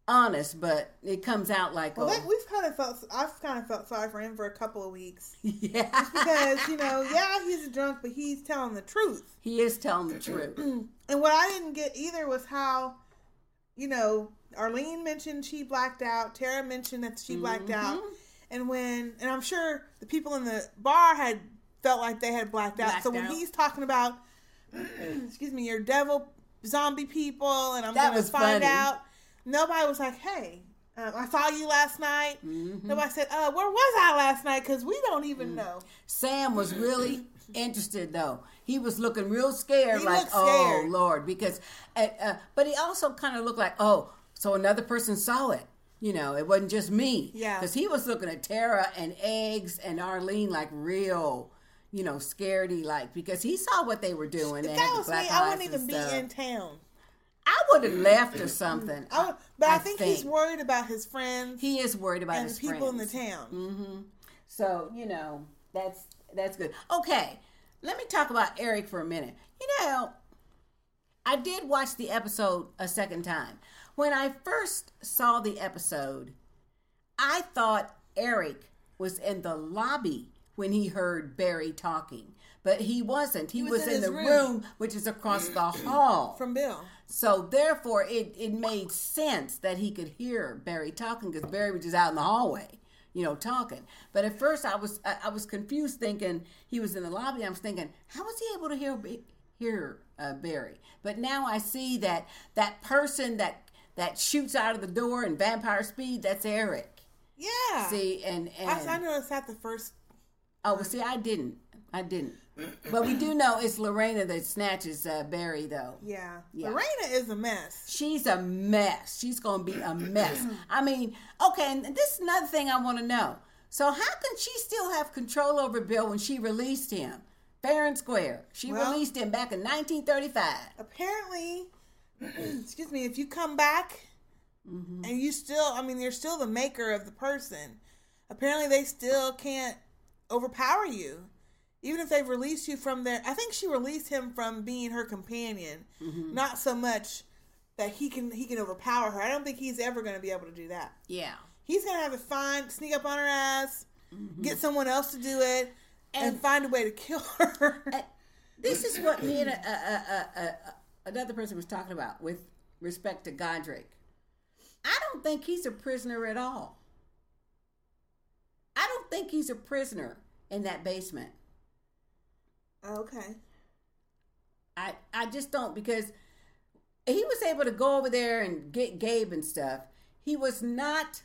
honest, but it comes out like, well, oh, that, we've kind of felt. I've kind of felt sorry for him for a couple of weeks. Yeah, just because you know, yeah, he's a drunk, but he's telling the truth. He is telling the truth. And what I didn't get either was how, you know, Arlene mentioned she blacked out. Tara mentioned that she blacked mm-hmm. out, and when and I'm sure the people in the bar had felt like they had blacked out. Blacked so when out. He's talking about, excuse me, your devil zombie people, and I'm going to find funny. out. Nobody was like, hey, um, I saw you last night. Mm-hmm. Nobody said, uh, where was I last night? Because we don't even mm. know. Sam was really interested, though. He was looking real scared, he like, scared. oh, Lord. Because, uh, uh, but he also kind of looked like, oh, so another person saw it. You know, it wasn't just me. Yeah. Because he was looking at Tara and Eggs and Arlene like real, you know, scaredy like, because he saw what they were doing. If they that had was the black me, eyes I wouldn't even stuff. be in town. I would have left or something. I would, but I, I think, think he's worried about his friends. He is worried about and his the people friends. in the town. Mm-hmm. So, you know, that's that's good. Okay, let me talk about Eric for a minute. You know, I did watch the episode a second time. When I first saw the episode, I thought Eric was in the lobby when he heard Barry talking. But he wasn't. He, he was, was in, in the room. room, which is across the hall. From Bill. So, therefore, it, it made sense that he could hear Barry talking because Barry was just out in the hallway, you know, talking. But at first, I was I, I was confused thinking he was in the lobby. I was thinking, how was he able to hear hear uh, Barry? But now I see that that person that, that shoots out of the door in vampire speed, that's Eric. Yeah. See, and... and I, I noticed that the first... Oh, well, see, I didn't. I didn't. But we do know it's Lorena that snatches uh, Barry, though. Yeah. yeah. Lorena is a mess. She's a mess. She's going to be a mess. I mean, okay, and this is another thing I want to know. So how can she still have control over Bill when she released him? Fair and square. She well, released him back in nineteen thirty-five. Apparently, excuse me, if you come back mm-hmm. and you still, I mean, you're still the maker of the person. Apparently, they still can't overpower you. Even if they've released you from there, I think she released him from being her companion, mm-hmm. not so much that he can he can overpower her. I don't think he's ever going to be able to do that. Yeah, he's going to have to find sneak up on her ass, mm-hmm. get someone else to do it, and, and find a way to kill her. This is what me and a, a, a, a, another person was talking about with respect to Godric. I don't think he's a prisoner at all. I don't think he's a prisoner in that basement. Okay. I I just don't, because he was able to go over there and get Gabe and stuff. He was not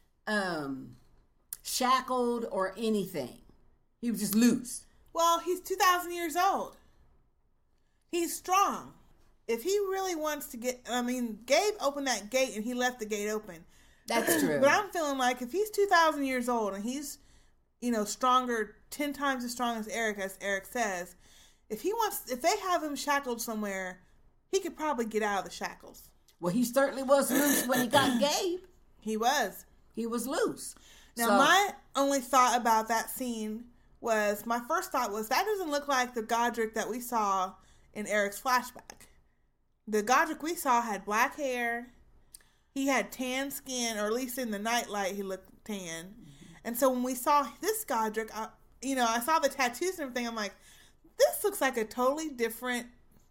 um, shackled or anything. He was just loose. Well, he's two thousand years old. He's strong. If he really wants to get, I mean, Gabe opened that gate and he left the gate open. That's true. But I'm feeling like if he's two thousand years old and he's, you know, stronger, ten times as strong as Eric, as Eric says, if he wants, if they have him shackled somewhere, he could probably get out of the shackles. Well, he certainly was loose when he got Gabe. He was. He was loose. Now, so, my only thought about that scene was, my first thought was, that doesn't look like the Godric that we saw in Eric's flashback. The Godric we saw had black hair. He had tan skin, or at least in the nightlight, he looked tan. Mm-hmm. And so when we saw this Godric, I, you know, I saw the tattoos and everything. I'm like, this looks like a totally different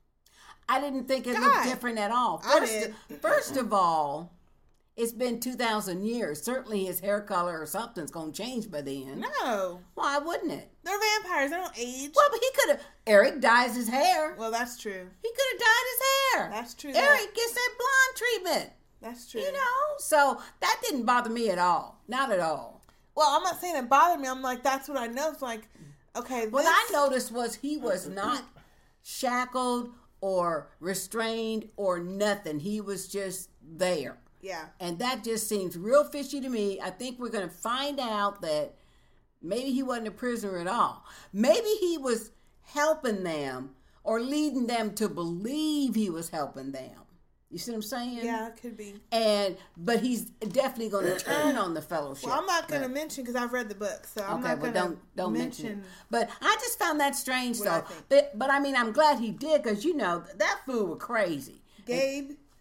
I didn't think it guy. looked different at all. First, I did. First of all, it's been two thousand years. Certainly his hair color or something's going to change by then. No. Why wouldn't it? They're vampires. They don't age. Well, but he could have... Eric dyes his hair. Well, that's true. He could have dyed his hair. That's true. Eric that. gets that blonde treatment. That's true. You know? So that didn't bother me at all. Not at all. Well, I'm not saying it bothered me. I'm like, that's what I know. It's like, okay. What this... I noticed was he was not shackled or restrained or nothing. He was just there. Yeah. And that just seems real fishy to me. I think we're going to find out that maybe he wasn't a prisoner at all. Maybe he was helping them or leading them to believe he was helping them. You see what I'm saying? Yeah, it could be. And but he's definitely going to turn on the fellowship. Well, I'm not going to mention because I've read the book, so I'm okay, not well, going to don't don't mention. mention it. But I just found that strange, what though. I think. But but I mean, I'm glad he did, because you know that fool was crazy. Gabe. And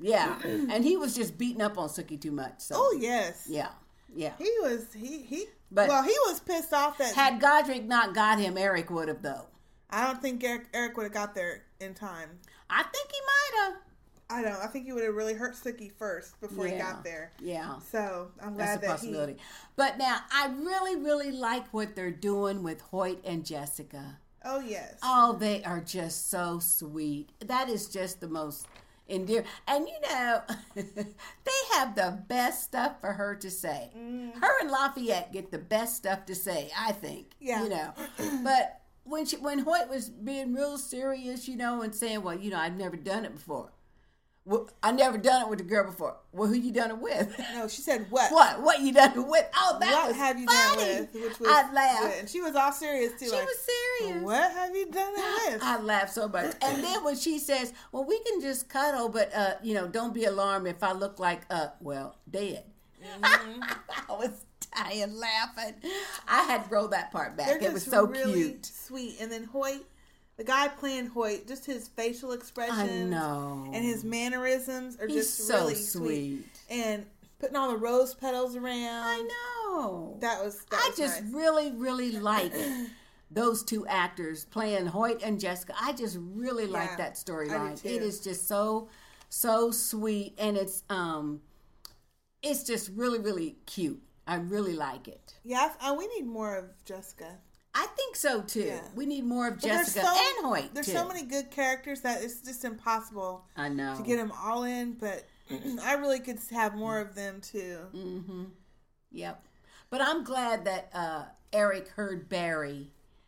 Yeah. And he was just beating up on Sookie too much. So. Oh, yes. Yeah. Yeah. He was, he, he, but well, he was pissed off that. Had Godric not got him, Eric would have, though. I don't think Eric, Eric would have got there in time. I think he might have. I don't. I think he would have really hurt Sookie first before yeah. he got there. Yeah. So I'm glad That's a that possibility. he. But now, I really, really like what they're doing with Hoyt and Jessica. Oh, yes. Oh, they are just so sweet. That is just the most endearing. And, you know, they have the best stuff for her to say. Mm. Her and Lafayette get the best stuff to say, I think. Yeah. You know. But when she, when Hoyt was being real serious, you know, and saying, well, you know, I've never done it before. Well, I never done it with a girl before. Well, who you done it with? No, she said what? What? What you done it with? Oh, that what was have you funny. done it with? Which was I laughed. good. And she was all serious too. She like, was serious. What have you done it with? I laughed so much. And then when she says, "Well, we can just cuddle, but uh, you know, don't be alarmed if I look like uh, well, dead." Mm-hmm. I was dying laughing. I had to roll that part back. They're It was so really cute, sweet. And then Hoyt. The guy playing Hoyt, just his facial expressions I know. and his mannerisms are He's just so really sweet. sweet. And putting all the rose petals around. I know. That was. That I was just nice. really, really like those two actors playing Hoyt and Jessica. I just really like Yeah, that I storyline. do too. It is just so, so sweet, and it's um, it's just really, really cute. I really like it. Yeah, uh, we need more of Jessica. I think so too. Yeah. We need more of But there's Jessica so- and Hoyt. There's too. so many good characters that it's just impossible I know to get them all in. But I really could have more of them too. Mm-hmm. Yep. But I'm glad that uh, Eric heard Barry,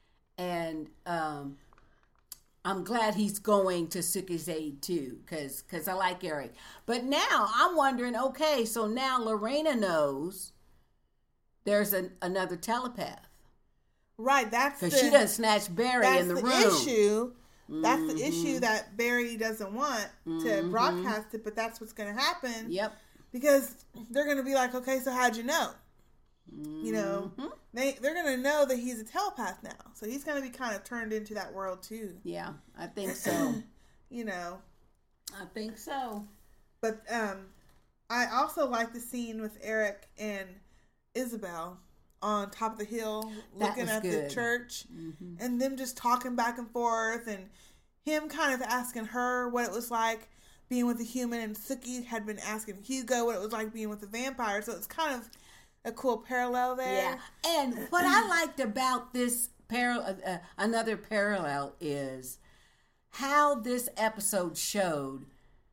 and um, I'm glad he's going to Sookie's aid too, because because I like Eric. But now I'm wondering, okay, so now Lorena knows there's an, another telepath. Right, that's Because the, she done snatched Barry that's in the, the room. issue. That's Mhm. the issue that Barry doesn't want to Mhm. broadcast it, but that's what's going to happen. Yep. Because they're going to be like, okay, so how'd you know? You know, Mhm. they they're going to know that he's a telepath now, so he's going to be kind of turned into that world too. Yeah, I think so. You know, I think so. but um, I also like the scene with Eric and Isabel on top of the hill That looking was at good. the church, Mhm. and them just talking back and forth, and him kind of asking her what it was like being with a human, and Sookie had been asking Hugo what it was like being with a vampire. So it's kind of a cool parallel there. Yeah, and what I liked about this parallel, uh, another parallel, is how this episode showed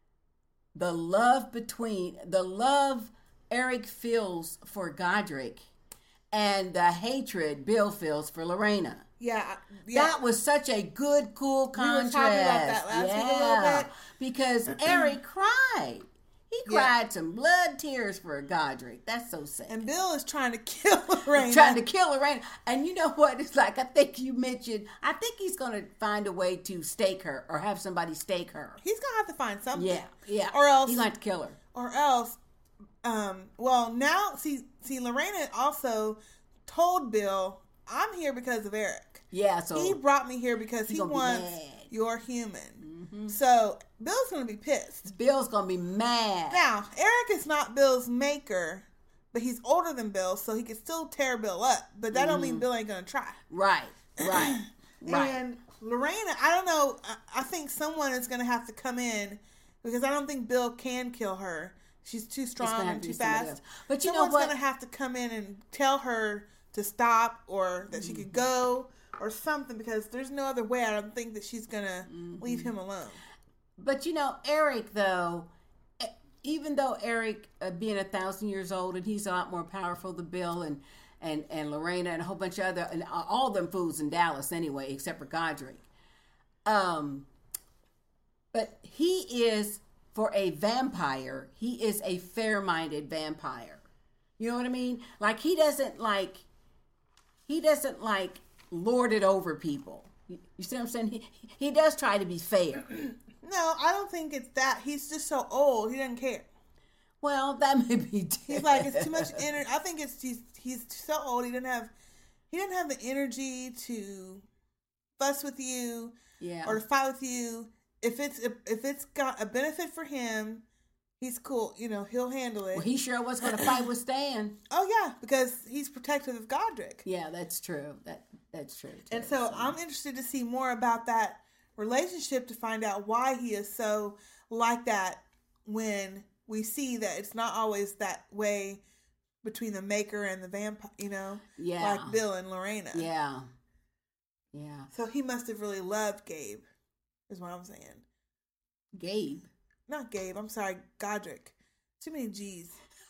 the love between the love Eric feels for Godric and the hatred Bill feels for Lorena. Yeah, yeah. That was such a good, cool We were contrast. talking about that last yeah, week a little bit. because Eric cried. He Yeah. cried some blood tears for Godric. That's so sad. And Bill is trying to kill Lorena. Trying to kill Lorena. And you know what? It's like, I think you mentioned, I think he's going to find a way to stake her or have somebody stake her. He's gonna have to find something. Yeah, yeah. Or else, He's going to kill her. or else. Um. Well, now see, see, Lorena also told Bill, "I'm here because of Eric. Yeah, so. He brought me here because He's he gonna be wants mad. your human." Mhm. So Bill's gonna be pissed. Bill's going to be mad. Now, Eric is not Bill's maker, but he's older than Bill, so he can still tear Bill up. But that don't mean Bill ain't gonna try. Right, right, right. And Lorena, I don't know. I, I think someone is gonna have to come in because I don't think Bill can kill her. She's too It's gonna strong have and to too be somebody fast. else. But you Someone's know what? gonna have to come in and tell her to stop or that she could go or something because there's no other way. I don't think that she's gonna leave him alone. But you know, Eric, though, e- even though Eric, uh, being a thousand years old, and he's a lot more powerful than Bill and, and, and Lorena and a whole bunch of other, and all them fools in Dallas anyway, except for Godric. Um, but he is, for a vampire, he is a fair-minded vampire. You know what I mean? Like, he doesn't, like, he doesn't, like, lord it over people. You, you see what I'm saying? He, he does try to be fair. No, I don't think it's that. He's just so old. He doesn't care. Well, that may be. He's like it's too much energy. I think it's he's he's so old. He didn't have he didn't have the energy to fuss with you Yeah. or to fight with you. If it's if, if it's got a benefit for him, he's cool. You know, he'll handle it. Well, he sure was going to fight with Stan. Oh, yeah, because he's protective of Godric. Yeah, that's true. That That's true, too. And so, so I'm interested to see more about that relationship to find out why he is so like that when we see that it's not always that way between the Maker and the vampire, you know? Yeah. Like Bill and Lorena. Yeah. Yeah. So he must have really loved Gabe, is what I'm saying. Gabe? Not Gabe, I'm sorry, Godric. Too many G's.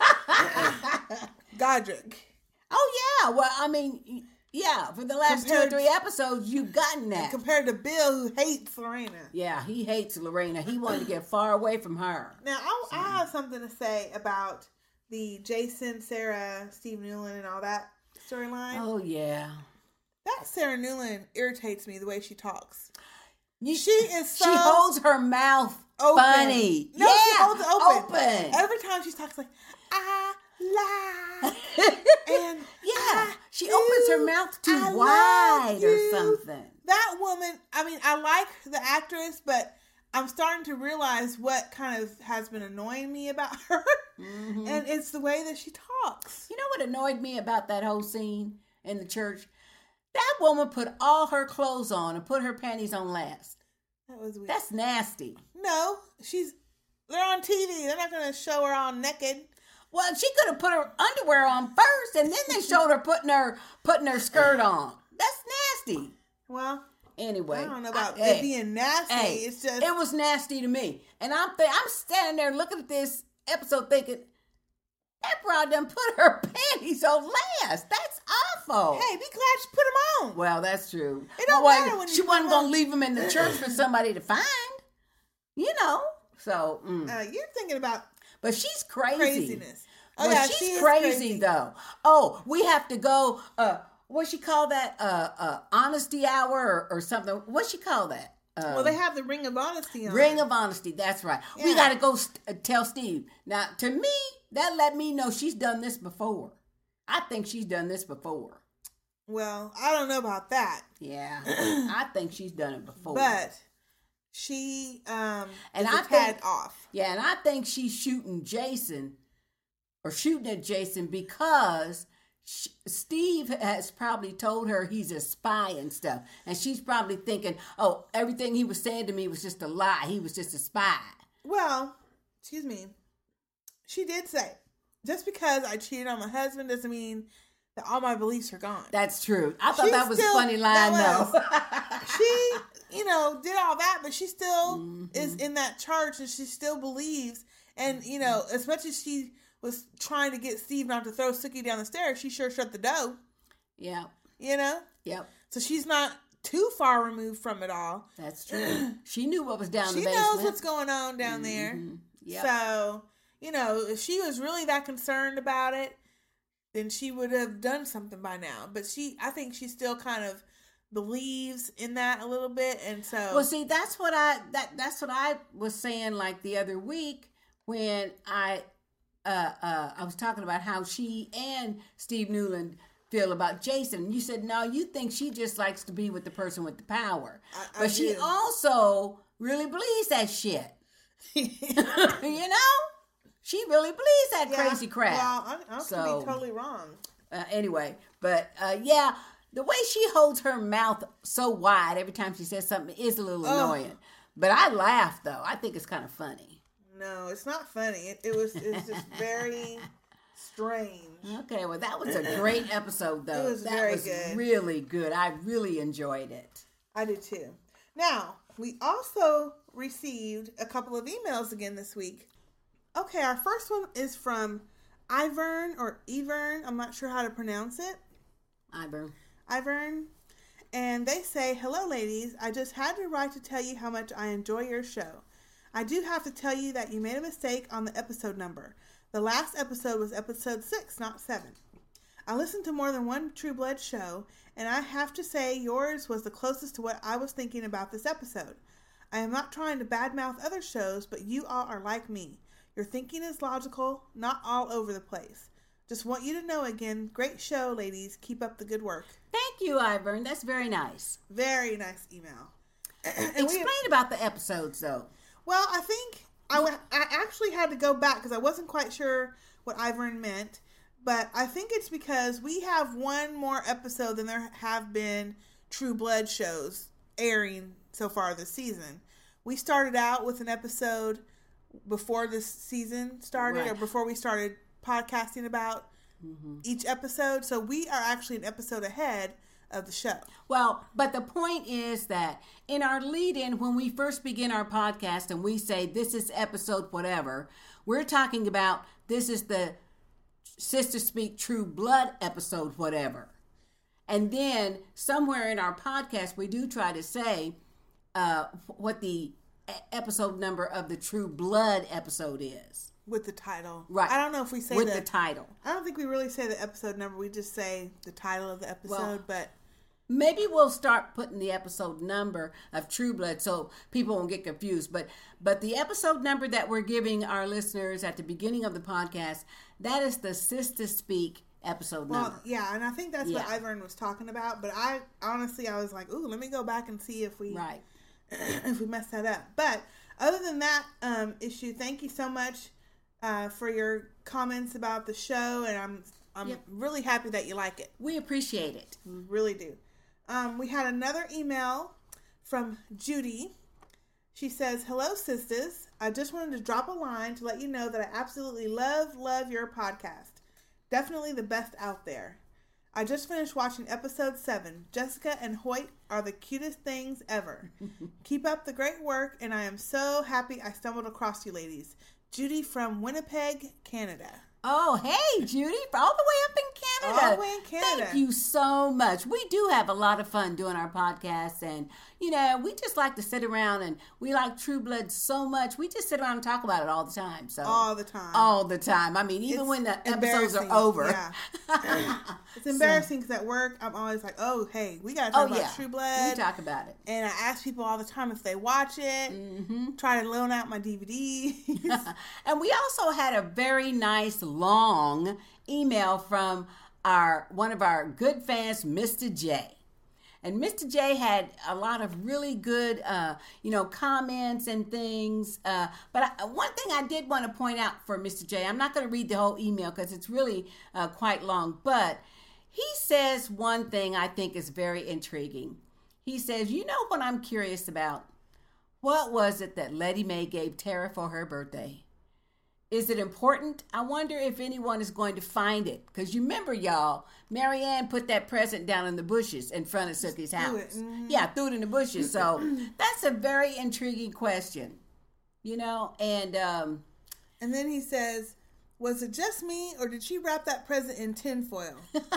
Godric. Oh, yeah. Well, I mean, yeah, for the last compared, two or three episodes, you've gotten that. Compared to Bill, who hates Lorena. Yeah, he hates Lorena. He wanted to get far away from her. Now, I, so. I have something to say about the Jason, Sarah, Steve Newland, and all that storyline. Oh, yeah. That Sarah Newland irritates me, the way she talks. You, she is so... She holds her mouth open. Funny. No, yeah, she holds it open. open. Every time she talks like, I lie. And yeah, I she do, opens her mouth too I wide or something. That woman, I mean, I like the actress, but I'm starting to realize what kind of has been annoying me about her. Mm-hmm. And it's the way that she talks. You know what annoyed me about that whole scene in the church? That woman put all her clothes on and put her panties on last. That was weird. That's nasty. No, she's, they're on T V. They're not going to show her all naked. Well, she could have put her underwear on first, and then they showed her putting her putting her skirt on. That's nasty. Well, anyway, I don't know about I, it hey, being nasty. Hey, it's just it was nasty to me, and I'm th- I'm standing there looking at this episode, thinking that broad done put her panties on last. That's awful. Hey, be glad she put them on. Well, that's true. It don't well, matter when you she wasn't gonna on. leave them in the church for somebody to find. You know, so mm. uh, you're thinking about. But she's crazy. Craziness. Oh, well, yeah, she's she crazy, crazy though. Oh, we have to go. Uh, what she call that? Uh, uh, honesty hour or, or something. What she call that? Um, well, they have the Ring of Honesty on. Ring of Honesty. That's right. Yeah. We got to go st- uh, tell Steve. Now, to me, that let me know she's done this before. I think she's done this before. Well, I don't know about that. Yeah, I think she's done it before. But she um and is I a tad think, off. Yeah, and I think she's shooting Jason or shooting at Jason because she, Steve has probably told her he's a spy and stuff, and she's probably thinking, "Oh, everything he was saying to me was just a lie. He was just a spy." Well, excuse me. She did say, "Just because I cheated on my husband doesn't mean that all my beliefs are gone." That's true. I thought She's that was still, a funny line, though. She, you know, did all that, but she still mm-hmm. is in that church, and she still believes. And, you know, as much as she was trying to get Steve not to throw Sookie down the stairs, she sure shut the door. Yeah. You know? Yep. So she's not too far removed from it all. That's true. She knew what was down she the basement. She knows what's going on down mm-hmm. there. Yep. So, you know, if she was really that concerned about it, then she would have done something by now. But she, I think she still kind of believes in that a little bit, and so. Well, see, that's what I that that's what I was saying like the other week when I uh uh I was talking about how she and Steve Newland feel about Jason. You said no, you think she just likes to be with the person with the power, I, but I she do. also really believes that shit. You know. She really believes that yeah, crazy crap. Well, I, I so, could be totally wrong. Uh, anyway, but uh, yeah, the way she holds her mouth so wide every time she says something is a little oh. annoying. But I laugh though. I think it's kind of funny. No, it's not funny. It, it was it's just very strange. Okay, well that was a great episode though. It was that very was good. Really good. I really enjoyed it. I did too. Now, we also received a couple of emails again this week. Okay, our first one is from Ivern or Evern. I'm not sure how to pronounce it. Ivern. Ivern. And they say, "Hello, ladies. I just had to write to tell you how much I enjoy your show. I do have to tell you that you made a mistake on the episode number. The last episode was episode six, not seven. I listened to more than one True Blood show, and I have to say yours was the closest to what I was thinking about this episode. I am not trying to badmouth other shows, but you all are like me. Your thinking is logical, not all over the place. Just want you to know again, great show, ladies. Keep up the good work." Thank you, Ivern. That's very nice. Very nice email. Explain have, about the episodes, though. Well, I think I, w- I actually had to go back because I wasn't quite sure what Ivern meant. But I think it's because we have one more episode than there have been True Blood shows airing so far this season. We started out with an episode before this season started, right. or before we started podcasting about mm-hmm. each episode. So we are actually an episode ahead of the show. Well, but the point is that in our lead-in, when we first begin our podcast and we say this is episode whatever, we're talking about this is the Sister Speak True Blood episode whatever. And then somewhere in our podcast, we do try to say uh, what the episode number of the True Blood episode is. With the title. Right. I don't know if we say With the, the title. I don't think we really say the episode number. We just say the title of the episode, well, but... Maybe we'll start putting the episode number of True Blood so people won't get confused. But but the episode number that we're giving our listeners at the beginning of the podcast, that is the Sister Speak episode well, number. Yeah, and I think that's yeah. what Ivern was talking about. But I honestly, I was like, ooh, let me go back and see if we right. if we messed that up. But other than that um, issue, thank you so much uh, for your comments about the show. And I'm, I'm yep. really happy that you like it. We appreciate it. We really do. Um, we had another email from Judy. She says, hello, sisters. I just wanted to drop a line to let you know that I absolutely love, love your podcast. Definitely the best out there. I just finished watching episode seven. Jessica and Hoyt are the cutest things ever. Keep up the great work, and I am so happy I stumbled across you ladies. Judy from Winnipeg, Canada. Oh, hey, Judy, all the way up in Canada. All the way in Canada. Thank you so much. We do have a lot of fun doing our podcasts, and, you know, we just like to sit around, and we like True Blood so much. We just sit around and talk about it all the time. So All the time. All the time. I mean, even it's when the episodes are over. Yeah. It's embarrassing because so. At work, I'm always like, oh, hey, we got to talk oh, about yeah. True Blood. We talk about it. And I ask people all the time if they watch it, mm-hmm. try to loan out my D V Ds. And we also had a very nice, long email from our one of our good fans, Mister J. And Mister J had a lot of really good, uh, you know, comments and things. Uh, but I, one thing I did want to point out for Mister J, I'm not going to read the whole email because it's really uh, quite long, but he says one thing I think is very intriguing. He says, you know what I'm curious about? What was it that Letty Mae gave Tara for her birthday? Is it important? I wonder if anyone is going to find it. Because you remember, y'all, Marianne put that present down in the bushes in front of Sookie's house. Mm-hmm. Yeah, threw it in the bushes. So that's a very intriguing question. You know, and... Um, and then he says, was it just me, or did she wrap that present in tinfoil?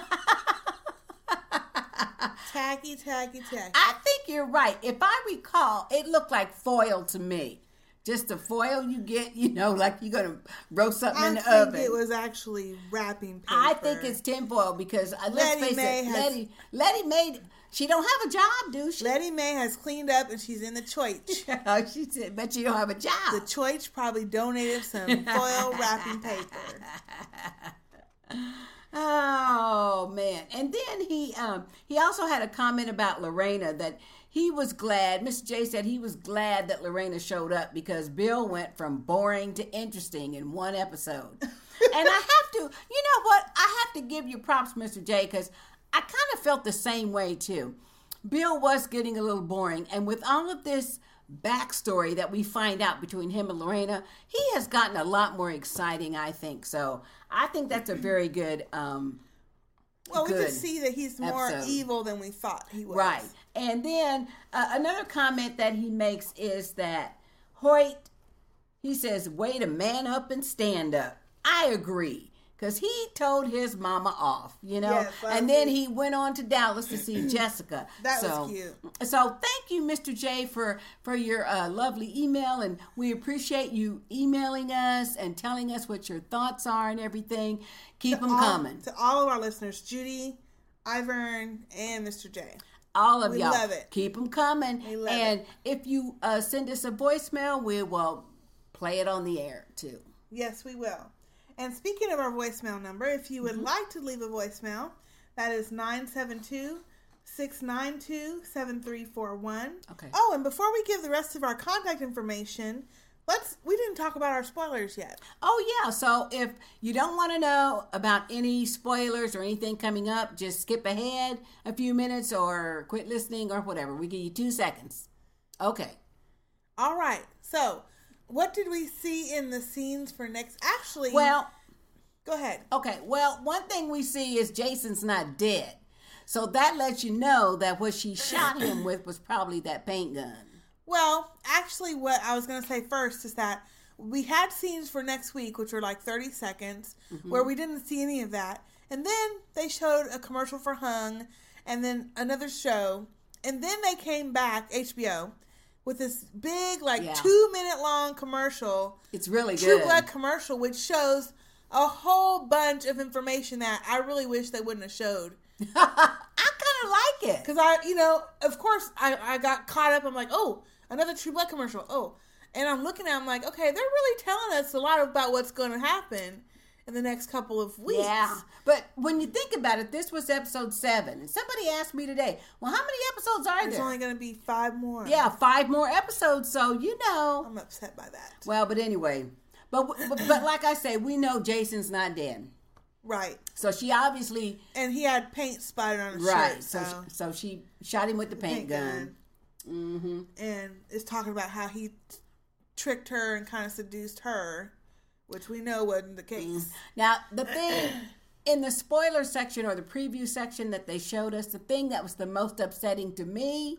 Tacky, tacky, tacky. I think you're right. If I recall, it looked like foil to me. Just the foil you get, you know, like you're going to roast something I in the think oven. It was actually wrapping paper. I think it's tinfoil because, uh, let's Letty face Mae it, has, Letty, Letty Mae, she don't have a job, do she? Letty Mae has cleaned up and she's in the choich. She said, but she don't have a job. The choich probably donated some foil wrapping paper. Oh, man. And then he um, he also had a comment about Lorena that he was glad, Mister J said he was glad that Lorena showed up because Bill went from boring to interesting in one episode. And I have to, you know what? I have to give you props, Mister J, because I kind of felt the same way too. Bill was getting a little boring, and with all of this backstory that we find out between him and Lorena, he has gotten a lot more exciting, I think. So I think that's a very good um Well, good we just see that he's more episode. evil than we thought he was. Right. And then uh, another comment that he makes is that Hoyt, he says, way to man up and stand up. I agree. Because he told his mama off, you know. Yes, and then he went on to Dallas to see Jessica. That so, was cute. So thank you, Mister J, for, for your uh, lovely email. And we appreciate you emailing us and telling us what your thoughts are and everything. Keep to them all, coming. To all of our listeners, Judy, Ivern, and Mister J. All of we y'all. We love it. Keep them coming. We love and it. if you uh, send us a voicemail, we will play it on the air, too. Yes, we will. And speaking of our voicemail number, if you would mm-hmm. like to leave a voicemail, that is nine seven two, six nine two, seven three four one. Okay. Oh, and before we give the rest of our contact information, let's, we didn't talk about our spoilers yet. Oh, yeah. So if you don't want to know about any spoilers or anything coming up, just skip ahead a few minutes or quit listening or whatever. We give you two seconds. Okay. All right. So what did we see in the scenes for next? Actually, Well, go ahead. okay. Well, one thing we see is Jason's not dead. So that lets you know that what she shot him with was probably that paint gun. Well, actually, what I was going to say first is that we had scenes for next week, which were like thirty seconds, mm-hmm. where we didn't see any of that. And then they showed a commercial for Hung, and then another show. And then they came back, H B O, with this big, like, yeah. two-minute-long commercial. It's really True good. True Blood commercial, which shows a whole bunch of information that I really wish they wouldn't have showed. I kind of like it. Because I, you know, of course, I, I got caught up. I'm like, oh, another True Blood commercial. Oh. And I'm looking at it, I'm like, okay, they're really telling us a lot about what's going to happen in the next couple of weeks. Yeah. But when you think about it, this was episode seven. And somebody asked me today, well, how many episodes are There's there? There's only going to be five more. Yeah, five more episodes. So, you know. I'm upset by that. Well, but anyway. But, but, but like I say, we know Jason's not dead. Right. So she obviously... And he had paint splattered on his right. shirt. So, so. so she shot him with the paint, paint gun. gun. Mm-hmm. And is talking about how he tricked her and kind of seduced her, which we know wasn't the case. Mm. Now, the thing... in the spoiler section or the preview section that they showed us, the thing that was the most upsetting to me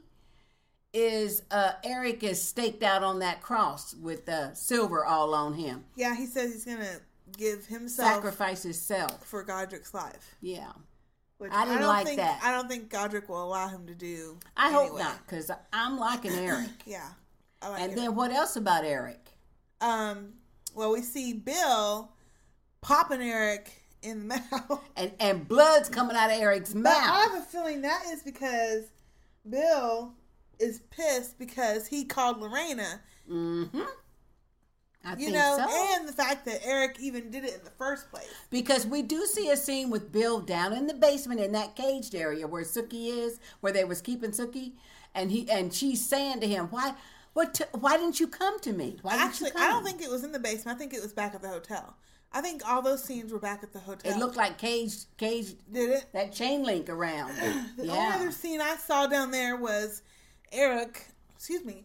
is uh, Eric is staked out on that cross with uh, silver all on him. Yeah, he says he's going to give himself, sacrifice himself for Godric's life. Yeah, which I didn't I don't like think, that. I don't think Godric will allow him to do. I anyway. hope not, because I'm liking Eric. Yeah, I like and Eric. then what else about Eric? Um, well, we see Bill popping Eric in the mouth, and and blood's coming out of Eric's but mouth. I have a feeling that is because Bill is pissed because he called Lorena. Mm-hmm. I you think know, so. And the fact that Eric even did it in the first place. Because we do see a scene with Bill down in the basement in that caged area where Sookie is, where they was keeping Sookie, and he and she's saying to him, "Why, what? T- why didn't you come to me? Why didn't Actually, you come?" I don't think it was in the basement. I think it was back at the hotel. I think all those scenes were back at the hotel. It looked like caged, caged. Did it? That chain link around. The yeah. only other scene I saw down there was Eric. Excuse me.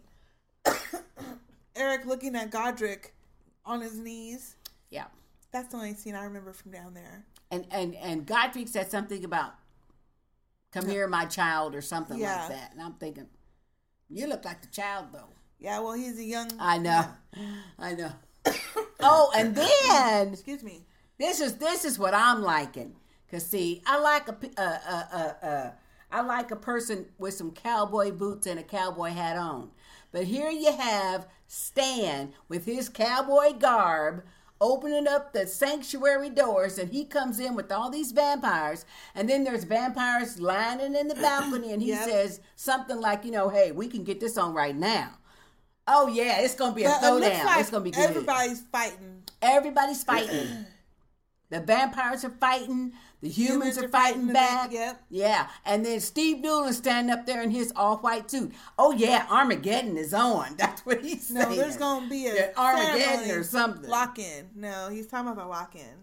Eric looking at Godric on his knees. Yeah. That's the only scene I remember from down there. And and and Godric said something about "Come here, my child" or something yeah. like that. And I'm thinking, you look like the child though. Yeah, well, he's a young. I know. Yeah. I know. Oh, and then excuse me. This is this is what I'm liking. Cause see, I like a uh, uh, uh, uh, I like a person with some cowboy boots and a cowboy hat on. But here you have Stan with his cowboy garb opening up the sanctuary doors, and he comes in with all these vampires, and then there's vampires lining in the balcony, and he yep. says something like, you know, hey, we can get this on right now. Oh yeah, it's gonna be a but throwdown. It like it's gonna be good. Everybody's fighting. Everybody's fighting. The vampires are fighting. The humans, humans are, are fighting, fighting back. back. Yep. Yeah. And then Steve Doolan's standing up there in his all-white suit. Oh, yeah, Armageddon is on. That's what he's saying. No, there's going to be a yeah, Armageddon or something. Lock-in. No, he's talking about the lock-in.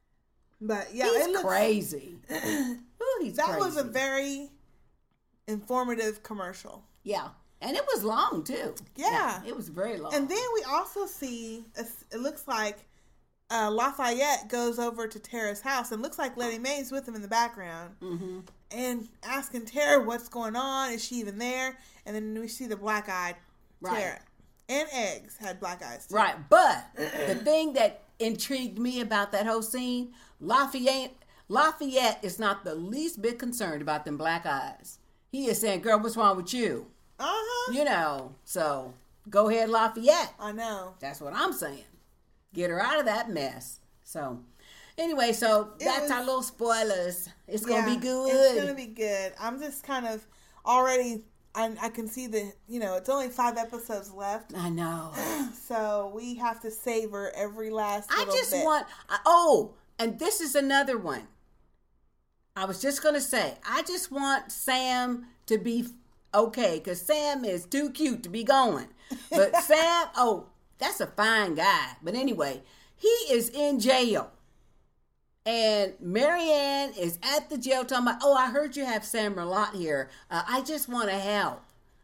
But, yeah. He's it looks, crazy. Ooh, he's that crazy. was a very informative commercial. Yeah. And it was long, too. Yeah. yeah. It was very long. And then we also see, a, it looks like, Uh, Lafayette goes over to Tara's house and looks like Letty Mae's with him in the background mm-hmm. and asking Tara what's going on. Is she even there? And then we see the black-eyed right. Tara. And Eggs had black eyes too. Right. But the thing that intrigued me about that whole scene, Lafayette, Lafayette is not the least bit concerned about them black eyes. He is saying, girl, what's wrong with you? Uh-huh. You know, so go ahead, Lafayette. I know. That's what I'm saying. Get her out of that mess. So, anyway, so it that's was, our little spoilers. It's yeah, going to be good. It's going to be good. I'm just kind of already, I, I can see the, you know, it's only five episodes left. I know. So, we have to savor every last little bit. I just bit. want, oh, and this is another one. I was just going to say, I just want Sam to be okay, because Sam is too cute to be going. But Sam, oh, that's a fine guy. But anyway, he is in jail. And Marianne is at the jail talking about, oh, I heard you have Sam Merlot here. Uh, I just want to help.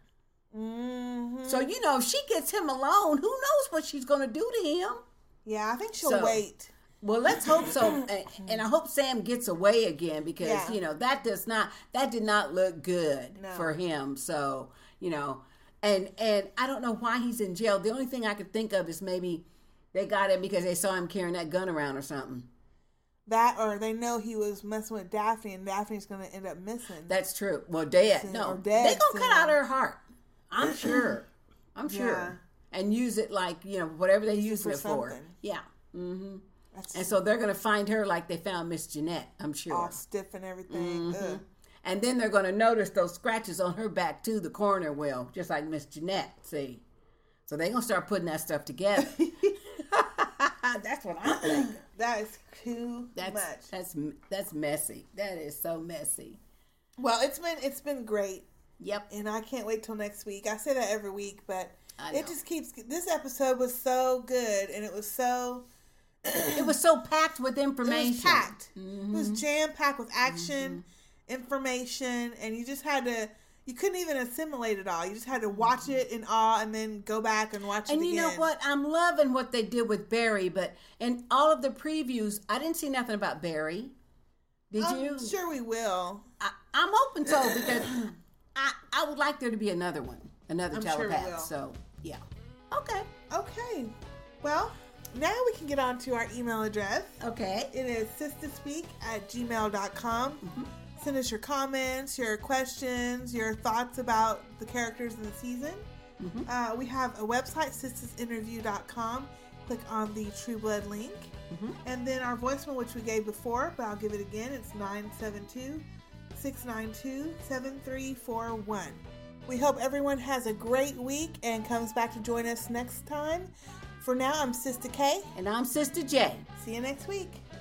Mm-hmm. So, you know, if she gets him alone, who knows what she's going to do to him? Yeah, I think she'll So, wait. Well, let's hope so. and, and I hope Sam gets away again because, Yeah. you know, that does not, that did not look good No. for him. So, you know, and, and I don't know why he's in jail. The only thing I could think of is maybe they got him because they saw him carrying that gun around or something. That, or they know he was messing with Daphne, and Daphne's going to end up missing. That's true. Well, dead. Soon, No, or they dead gonna cut soon. out her heart. I'm sure. I'm sure. Yeah. And use it like, you know, whatever they Use use it it for for. something. Yeah. Mm-hmm. That's And so they're gonna find her like they found Miss Jeanette. I'm sure. all stiff and everything. Mm-hmm. Ugh. And then they're gonna notice those scratches on her back too. The coroner will, just like Miss Jeanette. See. So they're gonna start putting that stuff together. That's what I'm thinking. That is too That's much. that's that's messy. That is so messy. Well, it's been it's been great, Yep. and I can't wait till next week. I say that every week, but I know. it just keeps. This episode was so good, and it was so. It was so packed with It information. was packed. Mm-hmm. It was jam packed with action, information, and you just had to. You couldn't even assimilate it all. You just had to watch it in awe and then go back and watch it And again. you know what? I'm loving what they did with Barry, but in all of the previews, I didn't see nothing about Barry. Did I'm you? sure we will. I, I'm open to it because I, I would like there to be another one, another I'm sure we telepath. will. So, yeah. Okay. Okay. Well, now we can get on to our email address. Okay. It is sistaspeak at gmail dot com. Mm-hmm. Send us your comments, your questions, your thoughts about the characters in the season. Mm-hmm. Uh, we have a website, sistas interview dot com. Click on the True Blood link. Mm-hmm. And then our voicemail, which we gave before, but I'll give it again. It's nine seven two, six nine two, seven three four one. We hope everyone has a great week and comes back to join us next time. For now, I'm Sister K. And I'm Sister J. See you next week.